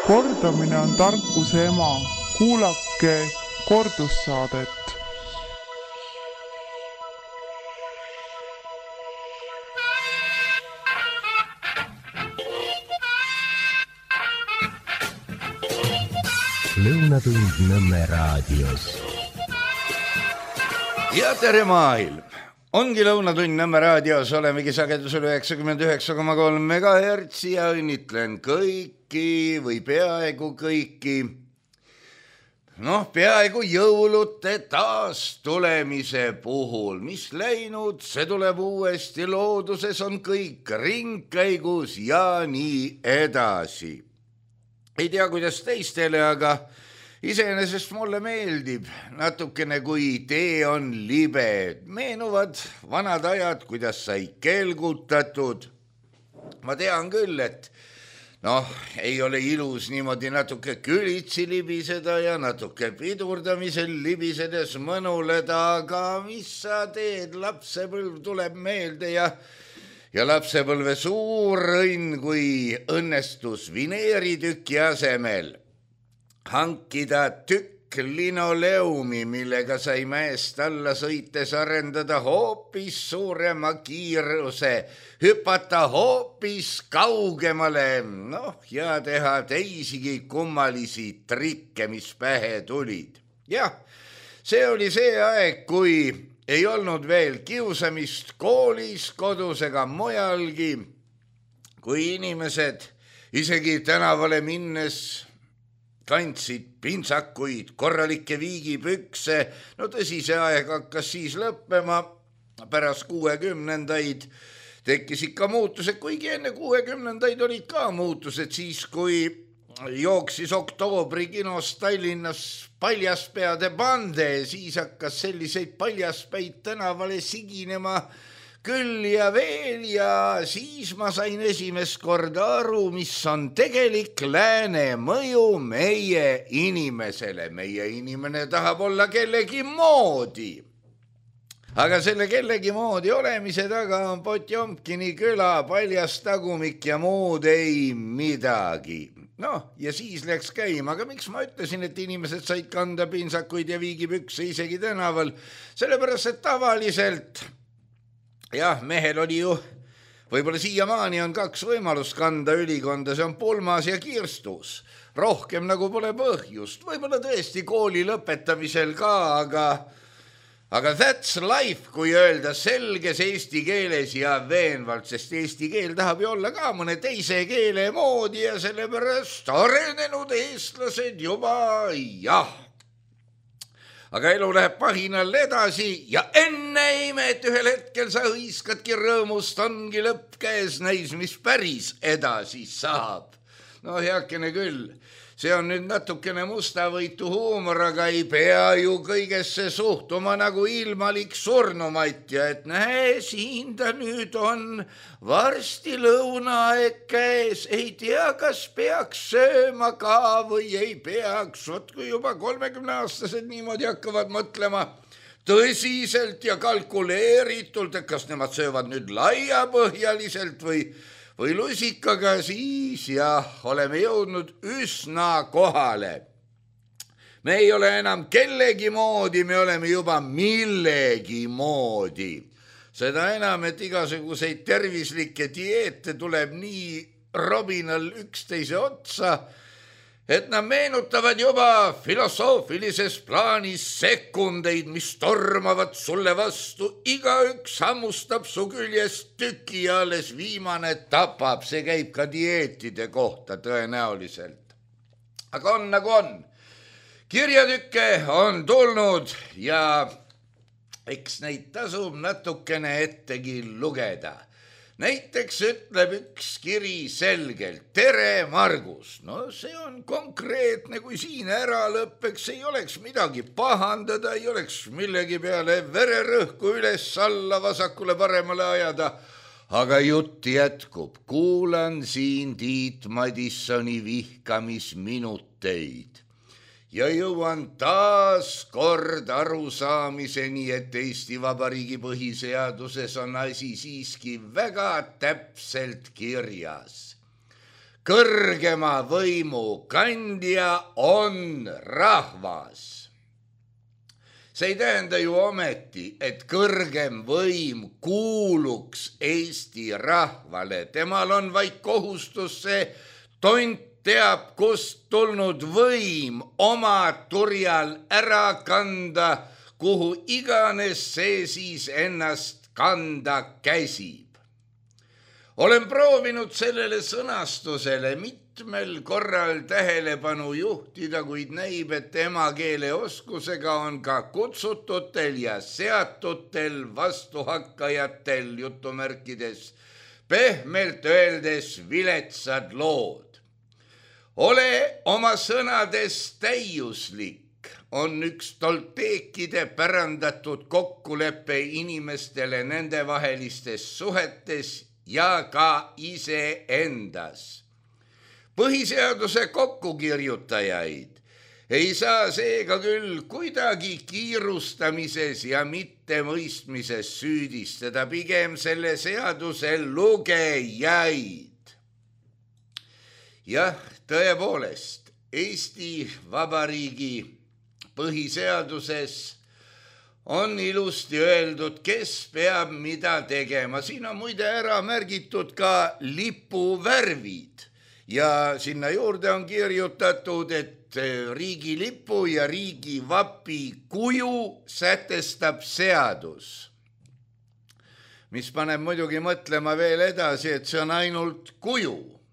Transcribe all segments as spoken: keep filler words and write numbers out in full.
Kordamine on tarkuse ema. Kuulake kordussaadet. Lõunatund Nõmme raadios. Ja tere maailm! Ongi Lõunatund Nõmme raadios, olemegi sagedusel üheksakümmend üheksa koma kolm megahertsi ja õnnitlen kõiki või peaaegu kõiki. Noh, peaaegu jõulute taas tulemise puhul, mis läinud, see tuleb uuesti, looduses on kõik ringkäigus ja nii edasi. Ei tea, kuidas teistele, aga iseenesest mulle meeldib natukene, kui tee on libe. Meenuvad vanad ajad, kuidas sai kelgutatud. Ma tean küll, et noh, ei ole ilus niimoodi natuke külitsi libiseda ja natuke pidurdamisel libisedes mõnuleda, aga mis sa teed, lapsepõlv tuleb meelde ja Ja lapsepõlve suur õnn, kui õnnestus vineeritüki asemel hankida tükk linoleumi, millega sai mäest alla sõites arendada hoopis suurema kiiruse, hüpata hoopis kaugemale, noh, ja teha teisigi kummalisi trikke, mis pähe tulid. Jah, see oli see aeg, kui ei olnud veel kiusamist koolis, kodus ega mujalgi, kui inimesed isegi tänavale minnes kandsid pintsakuid, korralikke viigipükse. No tõsi, see aeg hakkas siis lõppema, pärast kuuekümnendaid tekkis ikka muutused, kuigi enne kuuekümnendaid olid ka muutused siis, kui jooksis oktoobri kinos Tallinnas paljaspeade bande, siis hakkas selliseid paljaspäid tänavale siginema küll ja veel ja siis ma sain esimest korda aru, mis on tegelik lääne mõju meie inimesele. Meie inimene tahab olla kellegi moodi. Aga selle kellegi moodi olemise taga on Potjomkini küla, paljas tagumik ja muud ei midagi. Noh, ja siis läks käima, aga miks ma ütlesin, et inimesed said kanda pintsakuid ja viigipükse isegi tänaval? Sellepärast, et tavaliselt, jah, mehel oli ju, võib-olla siiamaani on kaks võimalust kanda ülikonda, see on pulmas ja kirstus. Rohkem nagu pole põhjust, võib-olla tõesti kooli lõpetamisel ka, aga... Aga that's life, kui öelda selges eesti keeles ja veenvalt, sest eesti keel tahab ju olla ka mõne teise keele moodi ja sellepärast arenenud eestlased juba jah. Aga elu läheb pahinal edasi ja enne imet ühel hetkel sa hõiskadki rõõmust, ongi lõpp käes, näis, mis päris edasi saab. No heakene küll. See on nüüd natukene mustavõitu huumor, aga ei pea ju kõigesse suhtuma nagu ilmalik surnumatja, et näe, siin ta nüüd on, varsti lõunaaeg käes, ei tea, kas peaks sööma ka või ei peaks, vot kui juba kolmekümne aastased niimoodi hakkavad mõtlema tõsiselt ja kalkuleeritult, et kas nemad söövad nüüd laiapõhjaliselt või või lusikaga, siis jah, oleme jõudnud üsna kohale. Me ei ole enam kellegi moodi, me oleme juba millegi moodi. Seda enam, et igasuguseid tervislikke dieete tuleb nii robinal üksteise otsa, et nad meenutavad juba filosoofilises plaanis sekundeid, mis tormavad sulle vastu. Igaüks hammustab su küljest tüki ja alles viimane tapab. See käib ka dieetide kohta tõenäoliselt. Aga on nagu on. Kirjatükke on tulnud ja eks neid tasub natukene ettegi lugeda. Näiteks ütleb üks kiri selgelt, tere Margus. No see on konkreetne, kui siin ära lõppeks, ei oleks midagi pahandada, ei oleks millegi peale vererõhku üles alla vasakule paremale ajada. Aga jutt jätkub, kuulan siin Tiit Madissoni vihkamisminuteid. Ja jõuan taas kord arusaamiseni, et Eesti Vabariigi põhiseaduses on asi siiski väga täpselt kirjas. kõrgema võimu kandja on rahvas. See ei tähenda ju ometi, et kõrgem võim kuuluks Eesti rahvale. Temal on vaid kohustus see tont teab, kust tulnud võim oma turjal ära kanda, kuhu iganes see siis ennast kanda käsib. Olen proovinud sellele sõnastusele mitmel korral tähelepanu juhtida, kuid näib, et emakeele oskusega on ka kutsututel ja seatutel vastuhakkajatel jutumärkides pehmelt öeldes viletsad lood. Ole oma sõnades täiuslik on üks tolteekide pärandatud kokkulepe inimestele nendevahelistes suhetes ja ka iseendas. Põhiseaduse kokkukirjutajaid ei saa seega küll kuidagi kiirustamises ja mittemõistmises süüdistada, pigem selle seaduse lugejaid. Jah, tõepoolest, Eesti Vabariigi põhiseaduses on ilusti öeldud, kes peab mida tegema. Siin on muide ära märgitud ka lipuvärvid ja sinna juurde on kirjutatud, et riigilipu ja riigivapi kuju sätestab seadus. Mis paneb muidugi mõtlema veel edasi, et see on ainult kuju.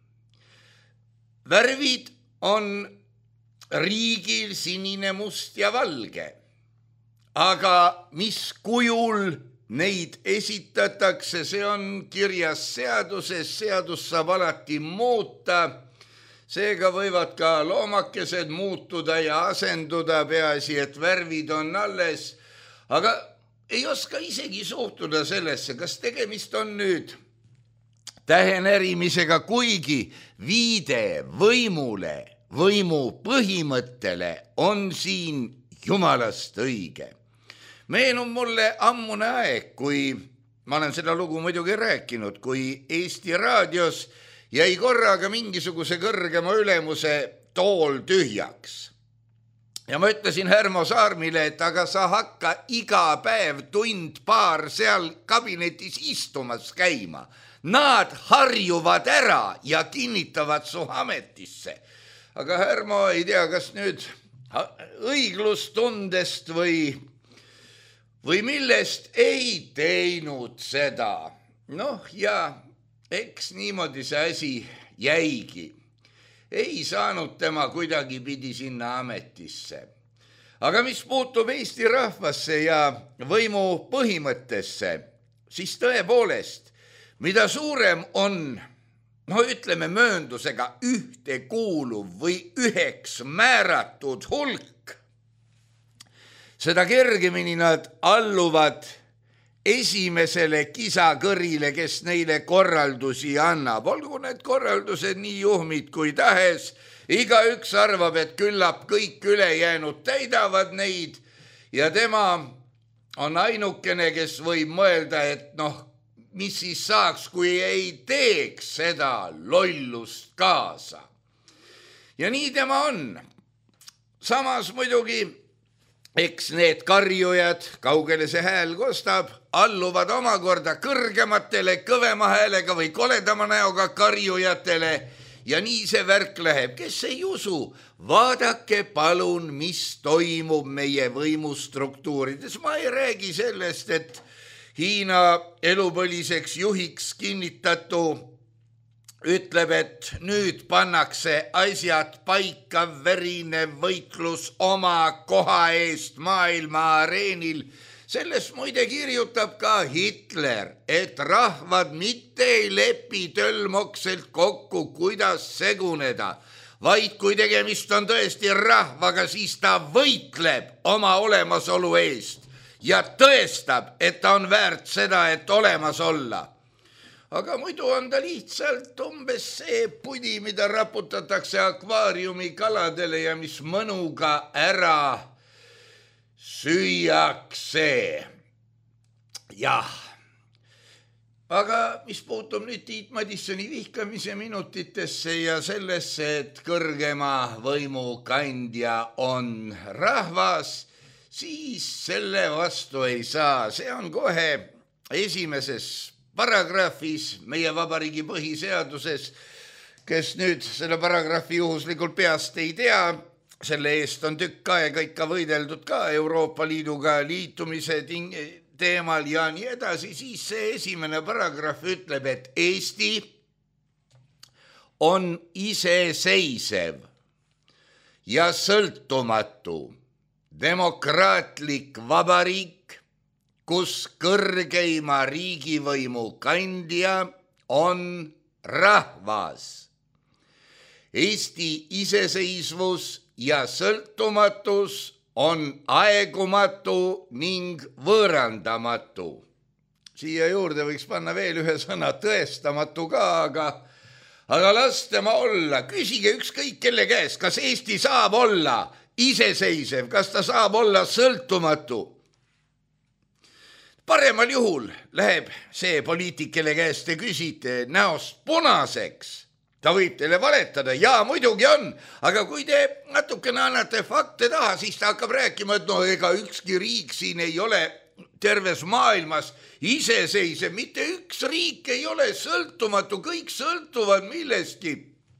Värvid on riigil sinine, must ja valge. Aga mis kujul neid esitatakse, see on kirjas seaduses, seadus saab alati muuta, seega võivad ka loomakesed muutuda ja asenduda, peaasi, et värvid on alles, aga ei oska isegi suhtuda sellesse, kas tegemist on nüüd tähenärimisega, kuigi viide võimule, võimu põhimõttele on siin jumalast õige. Meenub mulle ammune aeg, kui ma olen seda lugu muidugi rääkinud, kui Eesti raadios jäi korraga mingisuguse kõrgema ülemuse tool tühjaks. Ja ma ütlesin Härmo Saarmile, et aga sa hakka iga päev tund paar seal kabinetis istumas käima. Nad harjuvad ära ja kinnitavad su ametisse. Aga Härmo ei tea, kas nüüd õiglustundest või või millest ei teinud seda. Noh, ja eks niimoodi see asi jäigi. Ei saanud tema kuidagi pidi sinna ametisse. Aga mis puutub Eesti rahvasse ja võimu põhimõttesse, siis tõepoolest, mida suurem on, no ütleme mööndusega ühtekuuluv või üheks määratud hulk, seda kergemini nad alluvad esimesele kisakõrile, kes neile korraldusi annab. Olgu need korraldused nii juhmid kui tahes, igaüks arvab, et küllap kõik ülejäänud täidavad neid ja tema on ainukene, kes võib mõelda, et noh, mis siis saaks, kui ei teeks seda lollust kaasa. Ja nii tema on. Samas muidugi eks need karjujad, kaugele see hääl kostab, alluvad omakorda kõrgematele, kõvema häälega või koledama näoga karjujatele ja nii see värk läheb. Kes ei usu, vaadake palun, mis toimub meie võimustruktuurides. Ma ei räägi sellest, et Hiina elupõliseks juhiks kinnitatu ütleb, et nüüd pannakse asjad paika, verine võitlus oma koha eest maailma areenil. Sellest muide kirjutab ka Hitler, et rahvad mitte ei lepi tölmokselt kokku, kuidas seguneda, vaid kui tegemist on tõesti rahvaga, siis ta võitleb oma olemasolu eest ja tõestab, et ta on väärt seda, et olemas olla. Aga muidu on ta lihtsalt umbes see pudi, mida raputatakse akvaariumi kaladele ja mis mõnuga ära süüakse. Jah, aga mis puutub nüüd Tiit Madissoni vihkamise minutitesse ja sellesse, et kõrgema võimu kandja on rahvas, siis selle vastu ei saa. See on kohe esimeses paragrahvis meie vabariigi põhiseaduses, kes nüüd selle paragrahvi juhuslikult peast ei tea, selle eest on tükk aega ikka võideldud ka Euroopa Liiduga liitumise ting- teemal ja nii edasi, siis see esimene paragrahv ütleb, et Eesti on iseseisev ja sõltumatu demokraatlik vabariik, kus kõrgeima riigivõimu kandja on rahvas. Eesti iseseisvus ja sõltumatus on aegumatu ning võõrandamatu. Siia juurde võiks panna veel ühe sõna tõestamatu ka, aga, aga las tema olla. Küsige ükskõik kelle käest, kas Eesti saab olla iseseisev, kas ta saab olla sõltumatu. Paremal juhul läheb see poliitik, kelle käest te küsite, näost punaseks. Ta võib teile valetada, jaa, muidugi on, aga kui te natukene annate fakte taha, siis ta hakkab rääkima, et no ega ükski riik siin ei ole terves maailmas iseseisev, mitte üks riik ei ole sõltumatu, kõik sõltuvad millestki.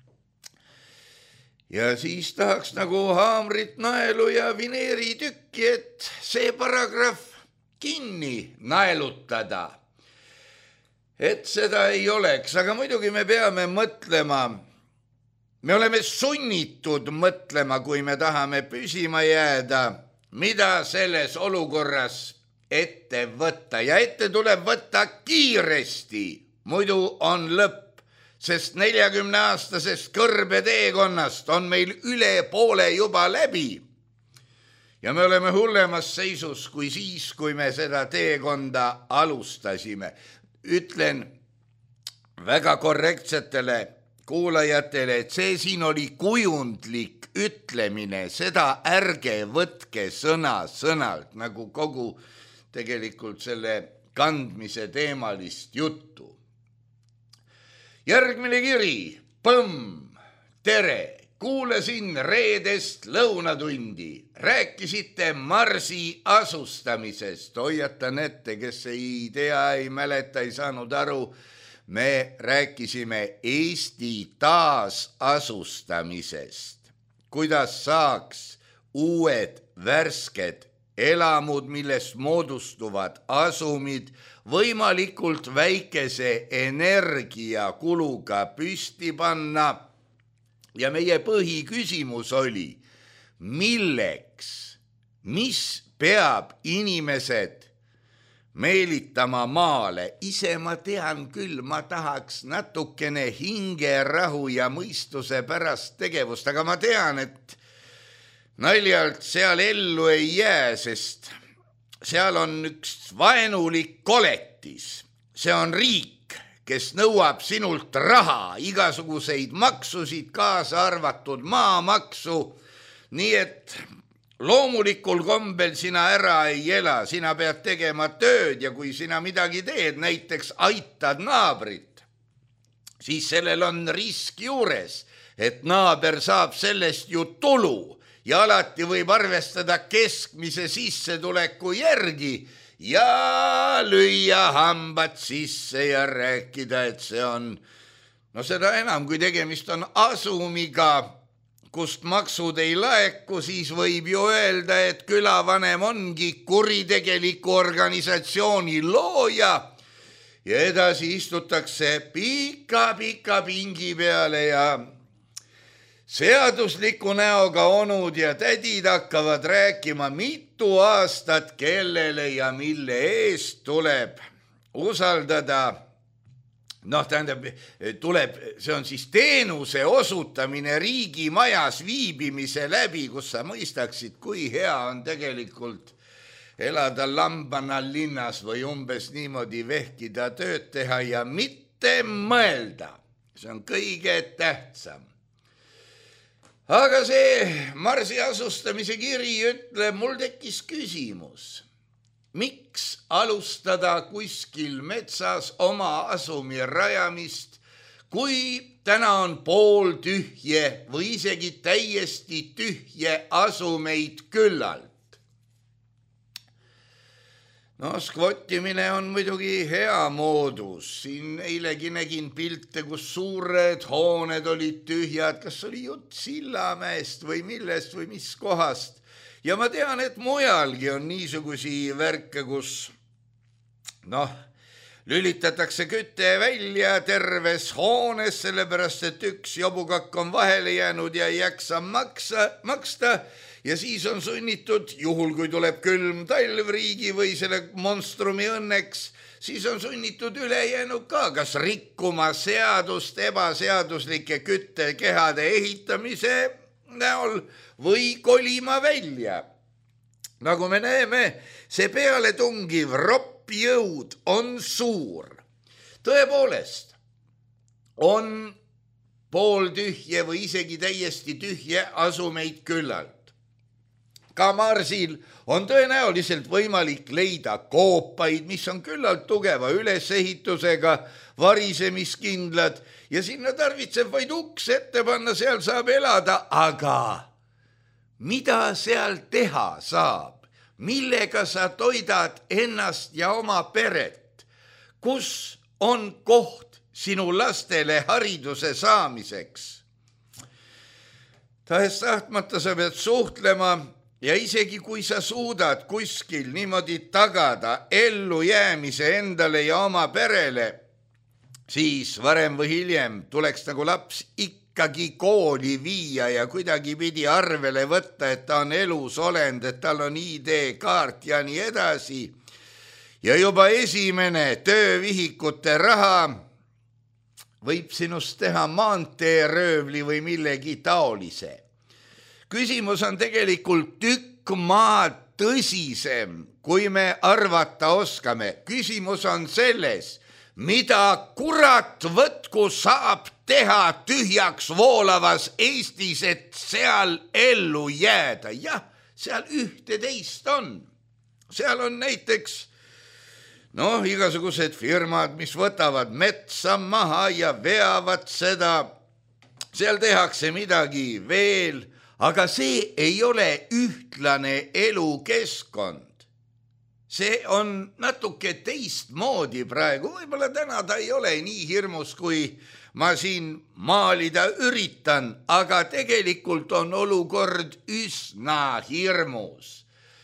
Ja siis tahaks nagu haamrit, naelu ja vineeritükki, et see paragrahv kinni naelutada. Et seda ei oleks, aga muidugi me peame mõtlema, me oleme sunnitud mõtlema, kui me tahame püsima jääda, mida selles olukorras ette võtta ja ette tuleb võtta kiiresti, muidu on lõpp, sest neljakümne aastasest kõrbeteekonnast on meil üle poole juba läbi ja me oleme hullemas seisus kui siis, kui me seda teekonda alustasime. Ütlen väga korrektsetele kuulajatele, et see siin oli kujundlik ütlemine, seda ärge võtke sõna sõnalt, nagu kogu tegelikult selle kandmise teemalist juttu. Järgmine kiri, põmm, tere, kuulasin reedest lõunatundi, rääkisite Marsi asustamisest, hoiatan ette, kes ei tea, ei mäleta, ei saanud aru, me rääkisime Eesti taasasustamisest, kuidas saaks uued värsked elamud, millest moodustuvad asumid, võimalikult väikese energiakuluga püsti panna. Ja meie põhiküsimus oli, milleks, mis peab inimesed meelitama maale. Ise ma tean küll, ma tahaks natukene hingerahu ja mõistuse pärast tegevust, aga ma tean, et naljalt seal ellu ei jää, sest seal on üks vaenulik koletis, see on riik, kes nõuab sinult raha, igasuguseid maksusid, kaasa arvatud maamaksu, nii et loomulikul kombel sina ära ei ela, sina pead tegema tööd ja kui sina midagi teed, näiteks aitad naabrit, siis sellel on risk juures, et naaber saab sellest ju tulu ja alati võib arvestada keskmise sissetuleku järgi, ja lüüa hambad sisse ja rääkida, et see on, no seda enam, kui tegemist on asumiga, kust maksud ei laeku, siis võib ju öelda, et külavanem ongi kuritegeliku organisatsiooni looja ja edasi istutakse pika-pika pingi peale ja seadusliku näoga onud ja tädid hakkavad rääkima, mitu aastat kellele ja mille eest tuleb usaldada. Noh, tähendab, tuleb, see on siis teenuse osutamine riigi majas viibimise läbi, kus sa mõistaksid, kui hea on tegelikult elada lambanal linnas või umbes niimoodi vehkida tööd teha ja mitte mõelda. See on kõige tähtsam. Aga see Marsi asustamise kiri ütleb, mul tekkis küsimus. miks alustada kuskil metsas oma asumi rajamist, kui täna on pool tühje või isegi täiesti tühje asumeid küllalt? No skvottimine on muidugi hea moodus. Siin eilegi nägin pilte, kus suured hooned olid tühjad. Kas oli jutt Sillamäest või millest või mis kohast? Ja ma tean, et mujalgi on niisugusi värke, kus noh, lülitatakse küte välja terves hoones, sellepärast et üks jobukakk on vahele jäänud ja ei jaksa maksa, maksta. Ja siis on sunnitud, juhul kui tuleb külm talvriigi või selle monstrumi õnneks, siis on sunnitud ülejäänud ka kas rikkuma seadust ebaseaduslike küttekehade ehitamise näol või kolima välja. Nagu me näeme, see pealetungiv roppjõud on suur. Tõepoolest on pooltühje või isegi täiesti tühje asumeid küllalt. Ka Marsil on tõenäoliselt võimalik leida koopaid, mis on küllalt tugeva ülesehitusega, varisemiskindlad ja sinna tarvitseb vaid uks ette panna, seal saab elada, aga mida seal teha saab? Millega sa toidad ennast ja oma peret? Kus on koht sinu lastele hariduse saamiseks? Tahes tahtmata sa pead suhtlema. Ja isegi kui sa suudad kuskil niimoodi tagada ellujäämise endale ja oma perele, siis varem või hiljem tuleks nagu laps ikkagi kooli viia ja kuidagi pidi arvele võtta, et ta on elus olend, et tal on I D-kaart ja nii edasi. Ja juba esimene töövihikute raha võib sinust teha maanteeröövli või millegi taolise. Küsimus on tegelikult tükk maad tõsisem, kui me arvata oskame. Küsimus on selles, mida kurat võtku saab teha tühjaks voolavas Eestis, et seal ellu jääda. Jah, seal ühte teist on. Seal on näiteks noh, igasugused firmad, mis võtavad metsa maha ja veavad seda. Seal tehakse midagi veel. Aga see ei ole ühtlane elukeskkond. See on natuke teistmoodi praegu. Võib-olla täna ta ei ole nii hirmus, kui ma siin maalida üritan, aga tegelikult on olukord üsna hirmus.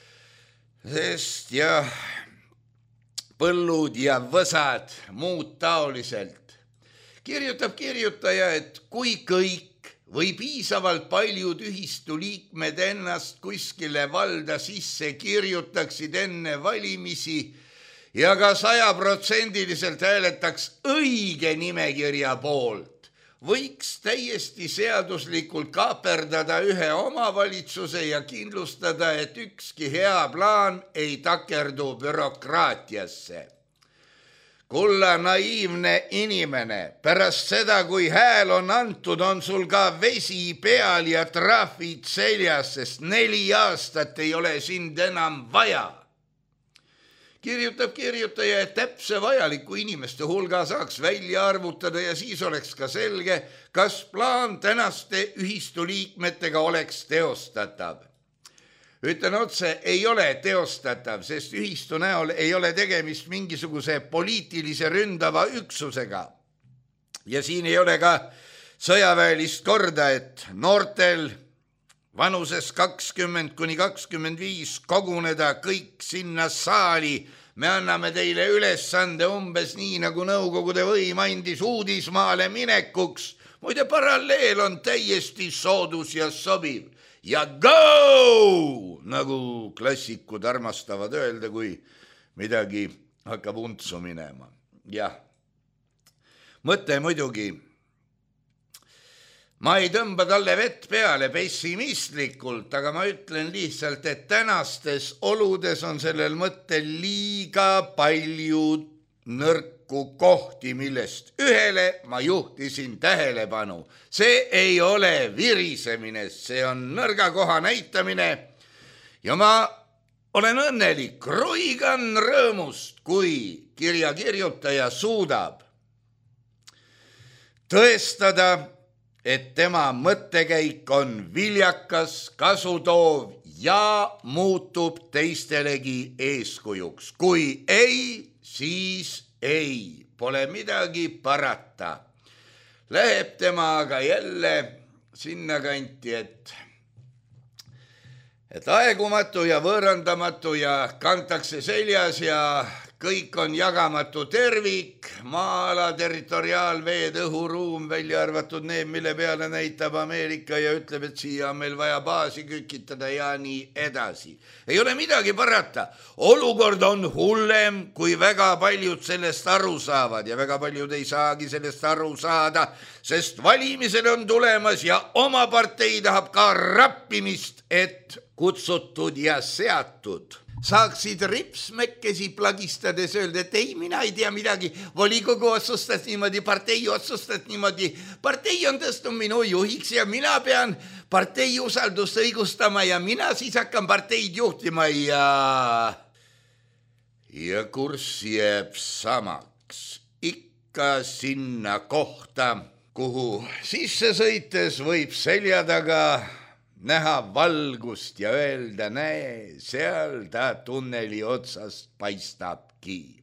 Sest jah, põllud ja võsad, muud taoliselt. Kirjutab kirjutaja, et kui kõik või piisavalt paljud ühistu liikmed ennast kuskile valda sisse kirjutaksid enne valimisi ja ka sajaprotsendiliselt hääletaks õige nimekirja poolt, võiks täiesti seaduslikult kaaperdada ühe omavalitsuse ja kindlustada, et ükski hea plaan ei takerdu bürokraatiasse. Kulla naiivne inimene, pärast seda, kui hääl on antud, on sul ka vesi peal ja trahvid seljas, sest neli aastat ei ole sind enam vaja. Kirjutab kirjutaja, et täpse vajaliku inimeste hulga saaks välja arvutada ja siis oleks ka selge, kas plaan tänaste ühistu liikmetega oleks teostatav. Ütlen otse, ei ole teostatav, sest ühistu näol ei ole tegemist mingisuguse poliitilise ründava üksusega. Ja siin ei ole ka sõjaväelist korda, et noortel vanuses kakskümmend kuni kakskümmend viis koguneda kõik sinna saali. Me anname teile ülesande umbes nii, nagu Nõukogude võim andis uudismaale minekuks. Muide, paralleel on täiesti soodus ja sobiv. Ja go! Nagu klassikud armastavad öelda, kui midagi hakkab untsu minema. Jah, mõte muidugi. Ma ei tõmba talle vett peale pessimistlikult, aga ma ütlen lihtsalt, et tänastes oludes on sellel mõttel liiga palju nõrku kohti, millest ühele ma juhtisin tähelepanu. See ei ole virisemine, see on nõrga koha näitamine ja ma olen õnnelik, roigan rõõmust, kui kirjakirjutaja suudab tõestada, et tema mõttekäik on viljakas, kasutoov ja muutub teistelegi eeskujuks. Kui ei, siis ei, pole midagi parata. Läheb tema aga jälle sinna kanti, et, et aegumatu ja võõrandamatu ja kantakse seljas ja kõik on jagamatu tervik, maa-ala, territoriaalveed, õhuruum, välja arvatud need, mille peale näitab Ameerika ja ütleb, et siia on meil vaja baasi kükitada ja nii edasi. Ei ole midagi parata. Olukord on hullem, kui väga paljud sellest aru saavad ja väga paljud ei saagi sellest aru saada, sest valimisel on tulemas ja oma partei tahab ka rappimist, et kutsutud ja seatud saaksid ripsmekkesi plagistades öelda, et ei, mina ei tea midagi, volikogu otsustas niimoodi, partei otsustas niimoodi, partei on tõstnud minu juhiks ja mina pean partei usaldust õigustama ja mina siis hakkan parteid juhtima ja... ja kurss jääb samaks, ikka sinna kohta, kuhu sisse sõites võib selja taga näha valgust ja öelda, näe, seal ta tunneli otsast paistabki.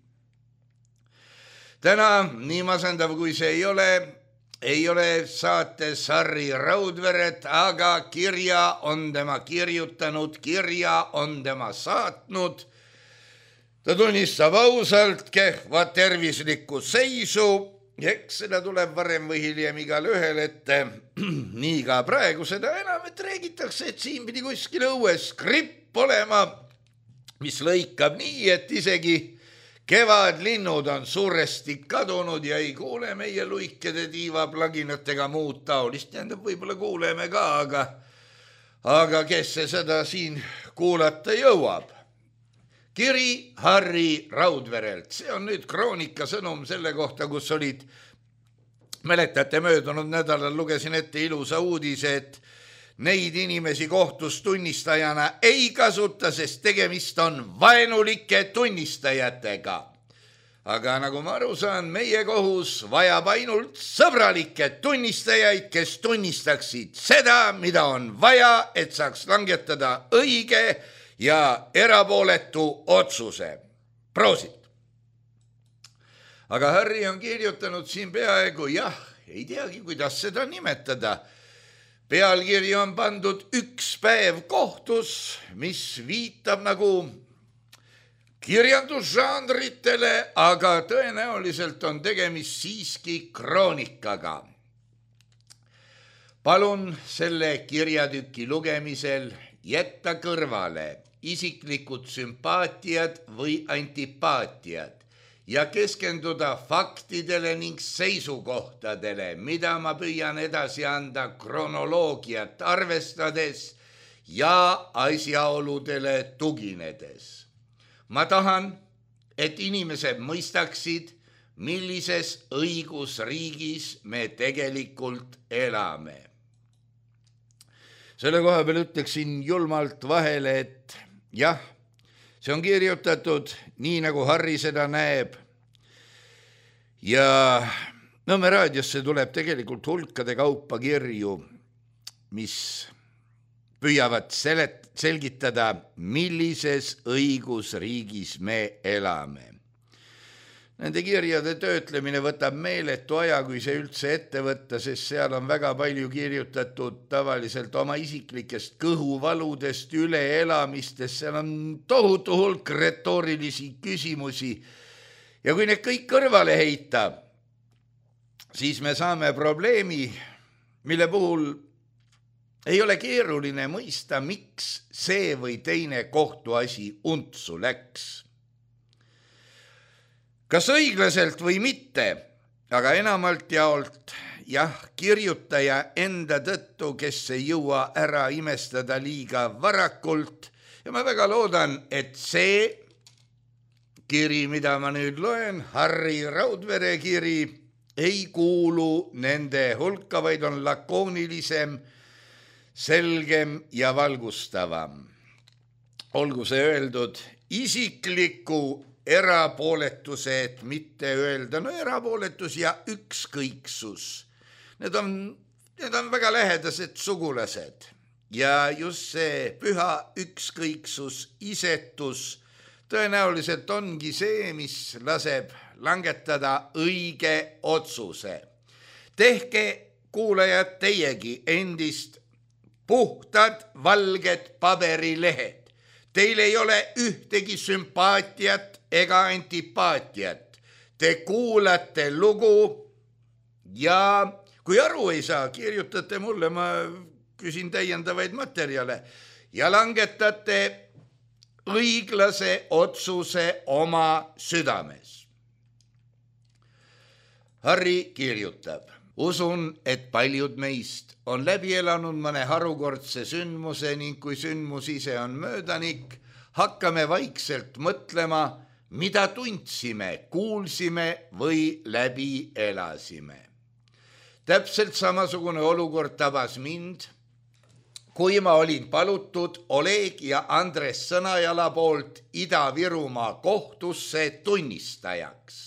Täna, nii masendav kui see ei ole, ei ole saates Harri Raudveret, aga kirja on tema kirjutanud, kirja on tema saatnud. Ta tunnistab ausalt kehva tervislikku seisu. Eks seda tuleb varem või hiljem igal ühel, et nii ka praegu seda enam, et räägitakse, et siin pidi kuskil õues gripp olema, mis lõikab nii, et isegi kevadlinnud on suuresti kadunud ja ei kuule meie luikede tiivaplaginatega muud taolist. Tähendab, võib-olla kuuleme ka, aga, aga kes see seda siin kuulata jõuab? Kiri Harri Raudverelt. See on nüüd kroonika sõnum selle kohta, kus olid, mäletate, möödunud nädalal lugesin ette ilusa uudise, et neid inimesi kohtus tunnistajana ei kasuta, sest tegemist on vaenulike tunnistajatega. Aga nagu ma aru saan, meie kohus vajab ainult sõbralikke tunnistajaid, kes tunnistaksid seda, mida on vaja, et saaks langetada õige ja erapooletu otsuse. Proosit. Aga Harri on kirjutanud siin peaaegu, jah, ei teagi, kuidas seda nimetada. Pealkiri on pandud üks päev kohtus, mis viitab nagu kirjandusžanritele, aga tõenäoliselt on tegemist siiski kroonikaga. Palun selle kirjatüki lugemisel jätta kõrvale isiklikud sümpaatiad või antipaatiad ja keskenduda faktidele ning seisukohtadele, mida ma püüan edasi anda kronoloogiat arvestades ja asjaoludele tuginedes. Ma tahan, et inimesed mõistaksid, millises õigusriigis me tegelikult elame. Selle koha peal ütleksin julmalt vahele, et jah, see on kirjutatud nii, nagu Harri seda näeb. Ja Nõmme raadiosse tuleb tegelikult hulkade kaupa kirju, mis püüavad selet- selgitada, millises õigusriigis me elame. Nende kirjade töötlemine võtab meeletu aja, kui see üldse ette võtta, sest seal on väga palju kirjutatud tavaliselt oma isiklikest kõhuvaludest, üleelamistest, seal on tohutu hulk retoorilisi küsimusi. Ja kui need kõik kõrvale heita, siis me saame probleemi, mille puhul ei ole keeruline mõista, miks see või teine kohtuasi untsu läks. Kas õiglaselt või mitte, aga enamalt jaolt, jah, kirjutaja enda tõttu, kes ei jõua ära imestada liiga varakult. Ja ma väga loodan, et see kiri, mida ma nüüd loen, Harri Raudvere kiri, ei kuulu nende hulka, vaid on lakoonilisem, selgem ja valgustavam. olgu see öeldud isikliku erapooletuse, et mitte öelda, no erapooletus ja ükskõiksus. Need on, need on väga lähedased sugulased ja just see püha ükskõiksus, isetus tõenäoliselt ongi see, mis laseb langetada õige otsuse. Tehke, kuulajad, teiegi endist puhtad valged paberilehed. Teil ei ole ühtegi sümpaatiat ega antipaatiat. Te kuulate lugu ja kui aru ei saa, kirjutate mulle, ma küsin täiendavaid materjale ja langetate õiglase otsuse oma südames. Harri kirjutab, usun, et paljud meist on läbi elanud mõne harukordse sündmuse ning kui sündmus ise on möödanik, hakkame vaikselt mõtlema, mida tundsime, kuulsime või läbi elasime. Täpselt samasugune olukord tabas mind, kui ma olin palutud Oleg ja Andres Sõnajala poolt Ida-Virumaa kohtusse tunnistajaks.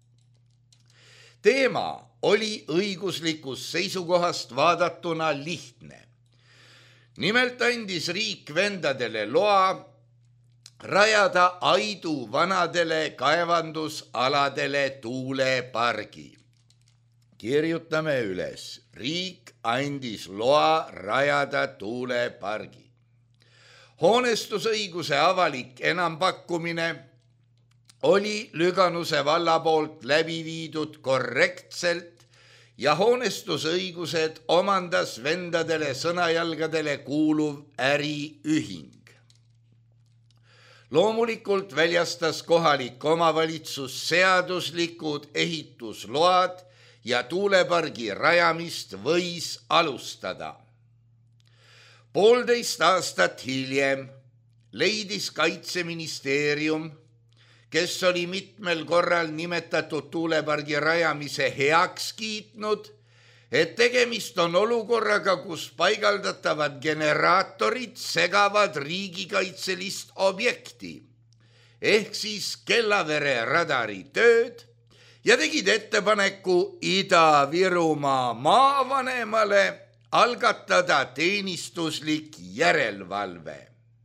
Teema oli õiguslikust seisukohast vaadatuna lihtne. Nimelt andis riik vendadele loa rajada Aidu vanadele kaevandusaladele tuulepargi. Kirjutame üles. Riik andis loa rajada tuulepargi. Hoonestusõiguse avalik enampakkumine oli Lüganuse valla poolt läbi viidud korrektselt ja hoonestusõigused omandas vendadele Sõnajalgadele kuuluv äriühing. Loomulikult väljastas kohalik omavalitsus seaduslikud ehitusload ja tuulepargi rajamist võis alustada. Poolteist aastat hiljem leidis Kaitseministeerium, kes oli mitmel korral nimetatud tuulepargi rajamise heaks kiitnud, et tegemist on olukorraga, kus paigaldatavad generaatorid segavad riigikaitselist objekti, ehk siis Kellavere radari tööd ja tegid ettepaneku Ida-Virumaa maavanemale algatada teenistuslik järelevalve.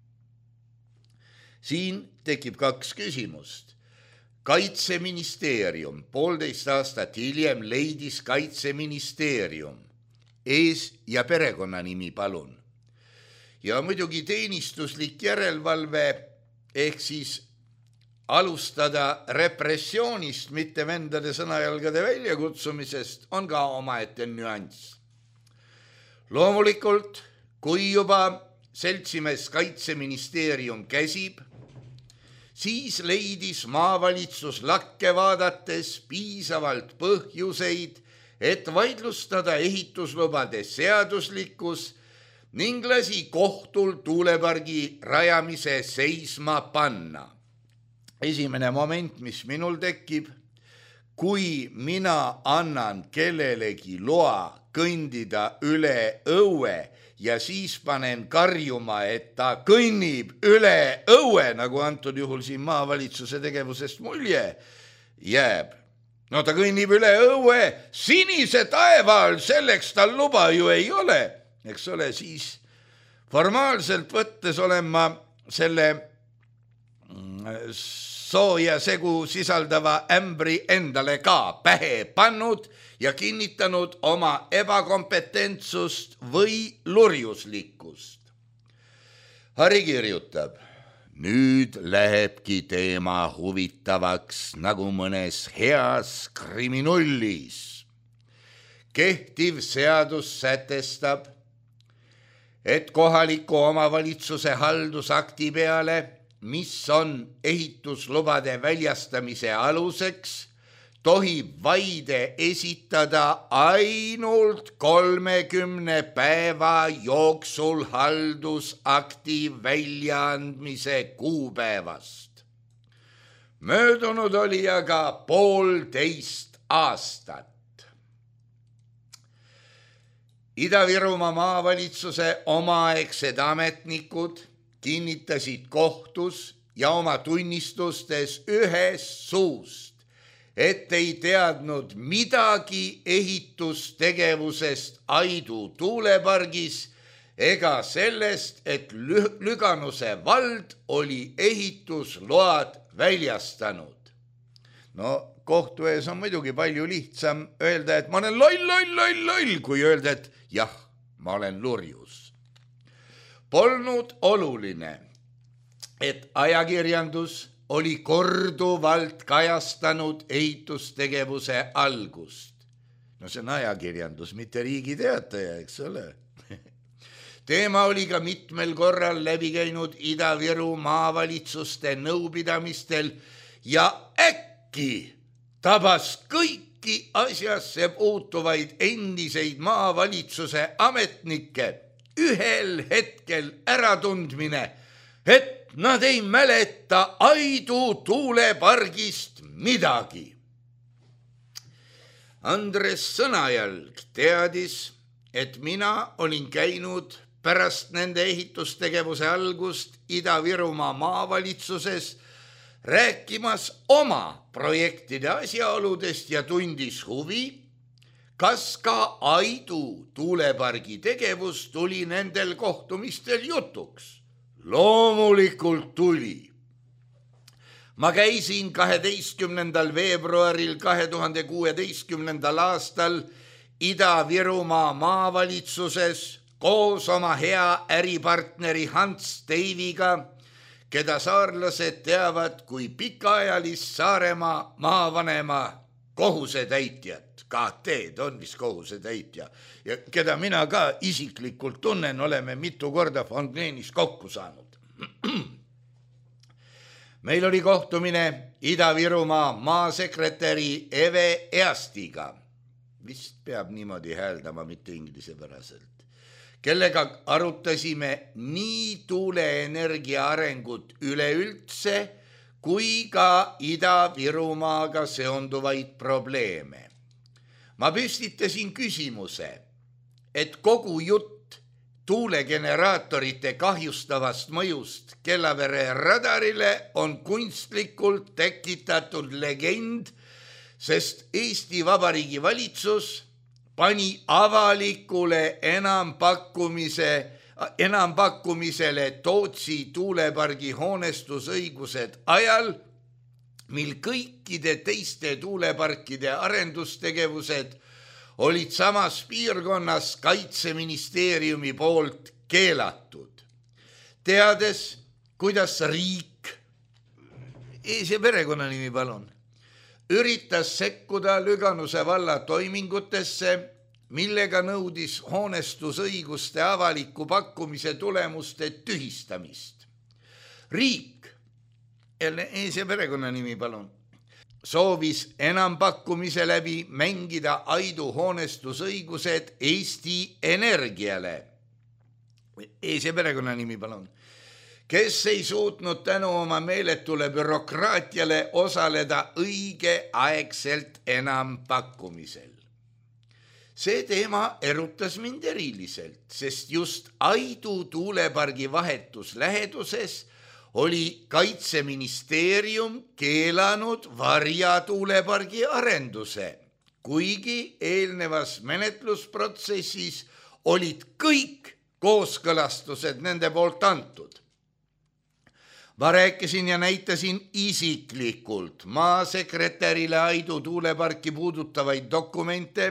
Siin tekib kaks küsimust. Kaitseministeerium, poolteist aastat hiljem leidis Kaitseministeerium, ees- ja perekonnanimi palun. Ja muidugi teenistuslik järelevalve ehk siis alustada repressioonist, mitte vendade Sõnajalgade väljakutsumisest, on ka omaette nüanss. Loomulikult, kui juba seltsimees Kaitseministeerium käsib, siis leidis maavalitsus lakke vaadates piisavalt põhjuseid, et vaidlustada ehituslubade seaduslikkus ning lasi kohtul tuulepargi rajamise seisma panna. Esimene moment, mis minul tekib, kui mina annan kellelegi loa kõndida üle õue ja siis panen karjuma, et ta kõnnib üle õue, nagu antud juhul siin maavalitsuse tegevusest mulje jääb. No ta kõnnib üle õue, sinise taeva all, selleks tal luba ju ei ole. Eks ole, siis formaalselt võttes olen ma selle sooja segu sisaldava ämbri endale ka pähe pannud ja kinnitanud oma ebakompetentsust või lurjuslikkust. Harri kirjutab, nüüd lähebki teema huvitavaks nagu mõnes heas kriminullis. Kehtiv seadus sätestab, et kohaliku omavalitsuse haldusakti peale, mis on ehituslubade väljastamise aluseks, tohib vaide esitada ainult kolmekümne päeva jooksul haldusakti väljaandmise kuupäevast. Möödunud oli aga poolteist aastat. Ida-Virumaa maavalitsuse omaaegsed ametnikud kinnitasid kohtus ja oma tunnistustes ühest suust, et ei teadnud midagi ehitustegevusest Aidu tuulepargis ega sellest, et Lüganuse vald oli ehitusload väljastanud. No kohtu ees on muidugi palju lihtsam öelda, et ma olen loll, loll, loll, loll, kui öelda, et jah, ma olen lurjus. Polnud oluline, et ajakirjandus oli korduvalt kajastanud ehitustegevuse algust. No see on ajakirjandus, mitte Riigi Teataja, eks ole. Teema oli ka mitmel korral läbi käinud Ida-Viru maavalitsuste nõupidamistel ja äkki tabas kõiki asjasse puutuvaid endiseid maavalitsuse ametnikke ühel hetkel äratundmine, et nad ei mäleta Aidu tuulepargist midagi. Andres Sõnajalg teadis, et mina olin käinud pärast nende ehitustegevuse algust Ida-Virumaa maavalitsuses rääkimas oma projektide asjaoludest ja tundis huvi, kas ka Aidu tuulepargi tegevus tuli nendel kohtumistel jutuks. Loomulikult tuli. Ma käisin kaheteistkümnendal veebruaril kahe tuhande kuueteistkümnendal aastal Ida-Virumaa maavalitsuses koos oma hea äripartneri Hans Teiviga, keda saarlased teavad kui pikaajalist Saaremaa maavanema kohusetäitjat. K T on vist kohusetäitja ja keda mina ka isiklikult tunnen, oleme mitu korda Fonkleenis kokku saanud. Meil oli kohtumine Ida-Virumaa maasekretäri Eve Eastiga, vist peab niimoodi hääldama, mitte inglisepäraselt, kellega arutasime nii tuuleenergia arengut üleüldse kui ka Ida-Virumaaga seonduvaid probleeme. Ma püstitasin küsimuse, et kogu jutt tuulegeneraatorite kahjustavast mõjust Kellavere radarile on kunstlikult tekitatud legend, sest Eesti Vabariigi valitsus pani avalikule enampakkumise, enampakkumisele Tootsi tuulepargi hoonestusõigused ajal, mil kõikide teiste tuuleparkide arendustegevused olid samas piirkonnas Kaitseministeeriumi poolt keelatud. Teades, kuidas riik, ees- ja perekonnanimi palun, üritas sekkuda Lüganuse valla toimingutesse, millega nõudis hoonestusõiguste avaliku pakkumise tulemuste tühistamist. Riik, jälle ees- ja perekonnanimi palun, soovis enampakkumise läbi mängida Aidu hoonestusõigused Eesti Energiale, ees- ja perekonnanimi palun, kes ei suutnud tänu oma meeletule bürokraatiale osaleda õigeaegselt enampakkumisel. See teema erutas mind eriliselt, sest just Aidu tuulepargi vahetus läheduses oli Kaitseministeerium keelanud Varja tuulepargi arenduse, kuigi eelnevas menetlusprotsessis olid kõik kooskõlastused nende poolt antud. Ma rääkisin ja näitasin isiklikult maasekretärile Aidu tuuleparki puudutavaid dokumente,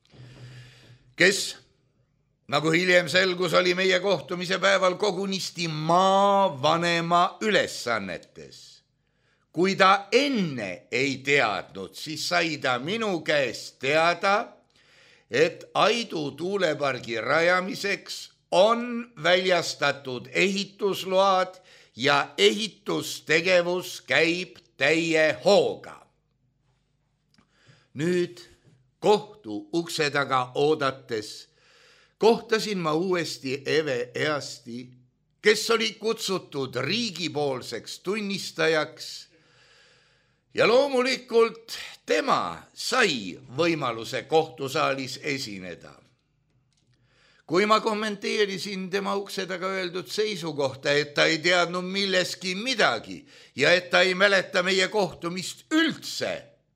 kes, nagu hiljem selgus, oli meie kohtumise päeval kogunisti maavanema ülesannetes. Kui ta enne ei teadnud, siis sai ta minu käest teada, et Aidu tuulepargi rajamiseks on väljastatud ehitusload ja ehitustegevus käib täie hooga. Nüüd kohtu ukse taga oodates kohtasin ma uuesti Eve Easti, kes oli kutsutud riigipoolseks tunnistajaks ja loomulikult tema sai võimaluse kohtusaalis esineda. kui ma kommenteerisin tema ukse taga öeldud seisukohta, et ta ei teadnud milleski midagi ja et ta ei mäleta meie kohtumist üldse,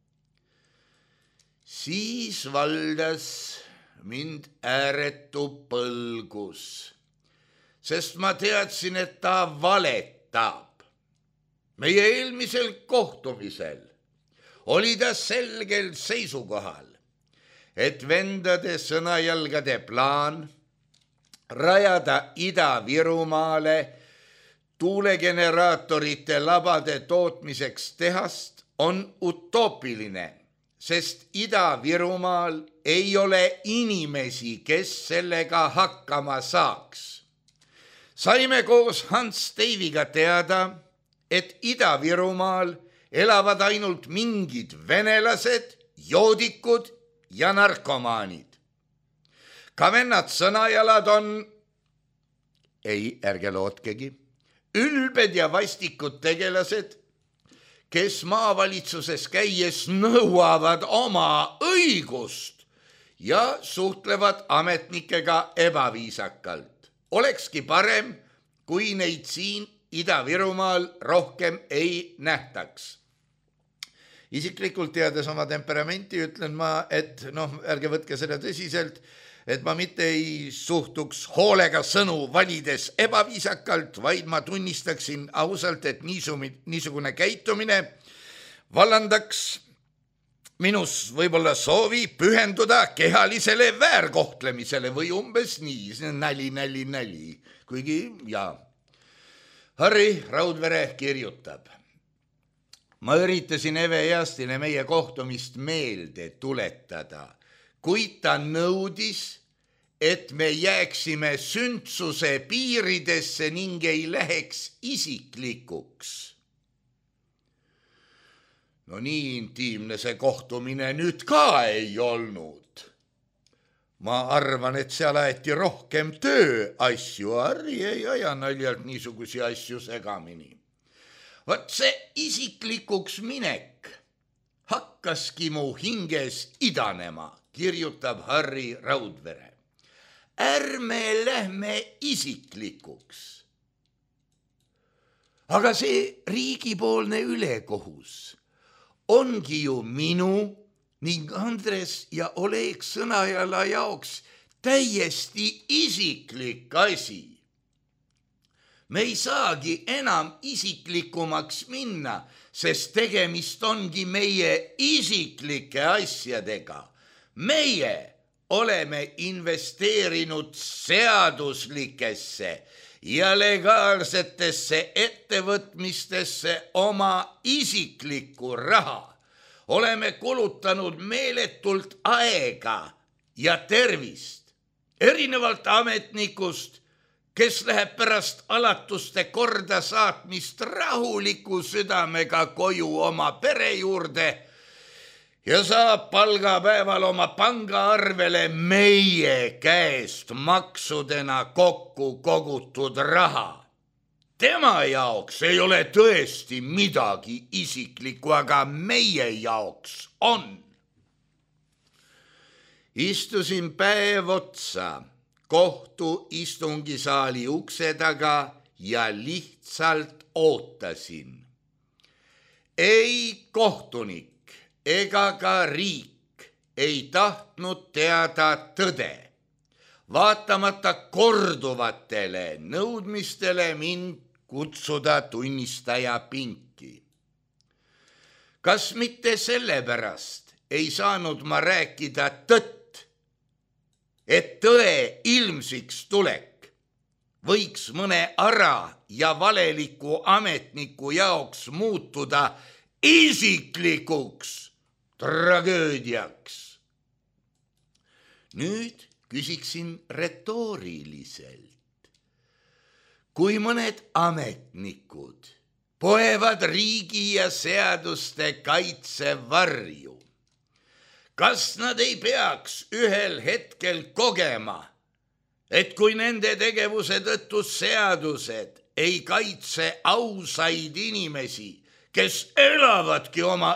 siis valdas mind ääretu põlgus, sest ma teadsin, et ta valetab. Meie eelmisel kohtumisel oli ta selgel seisukohal, et vendade sõnajalgade plaan rajada Ida-Virumaale tuulegeneraatorite labade tootmiseks tehast on utoopiline, sest Ida-Virumaal ei ole inimesi, kes sellega hakkama saaks. Saime koos Hans Teiviga teada, et Ida-Virumaal elavad ainult mingid venelased, joodikud ja narkomaanid. Ka vennad sõnajalad on, ei, ärge lootkegi, ülbed ja vastikud tegelased, kes maavalitsuses käies nõuavad oma õigust ja suhtlevad ametnikega ebaviisakalt. Olekski parem, kui neid siin Ida-Virumaal rohkem ei nähtaks. Isiklikult teades oma temperamenti ütlen ma, et noh, ärge võtke seda tõsiselt, et ma mitte ei suhtuks hoolega sõnu valides ebaviisakalt, vaid ma tunnistaksin ausalt, et niisugune käitumine vallandaks minus võib-olla soovi pühenduda kehalisele väärkohtlemisele või umbes nii, näli, näli, näli, kuigi jaa. Harri Raudvere kirjutab. Ma üritasin Eve Eastile meie kohtumist meelde tuletada, kuid ta nõudis, et me jääksime sündsuse piiridesse ning ei läheks isiklikuks. No nii intiimne see kohtumine nüüd ka ei olnud. Ma arvan, et seal aeti rohkem tööasju, Harri ei aja naljalt niisugusi asju segamini. Vaat see isiklikuks minek hakkaski mu hinges idanema, kirjutab Harri Raudvere. Ärme lähme isiklikuks. Aga see riigipoolne ülekohus ongi ju minu ning Andres ja Oleg Sõnajala jaoks täiesti isiklik asi. Me ei saagi enam isiklikumaks minna, sest tegemist ongi meie isiklike asjadega. Meie oleme investeerinud seaduslikesse ja legaalsetesse ettevõtmistesse oma isiklikku raha. Oleme kulutanud meeletult aega ja tervist, erinevalt ametnikust, kes läheb pärast alatuste korda saatmist rahuliku südamega koju oma pere juurde ja saab palgapäeval oma pangaarvele meie käest maksudena kokku kogutud raha. Tema jaoks ei ole tõesti midagi isiklikku, aga meie jaoks on. Istusin päev otsa kohtu istungisaali ukse taga ja lihtsalt ootasin. Ei kohtunik ega ka riik ei tahtnud teada tõde, vaatamata korduvatele nõudmistele mind kutsuda tunnistaja pinki. Kas mitte sellepärast ei saanud ma rääkida tõtt, et tõe ilmsiks tulek võiks mõne ara ja valeliku ametniku jaoks muutuda isiklikuks tragöödiaks. Nüüd küsiksin retooriliselt. Kui mõned ametnikud poevad riigi ja seaduste kaitse varju, kas nad ei peaks ühel hetkel kogema, et kui nende tegevuse tõttu seadused ei kaitse ausaid inimesi, kes elavadki oma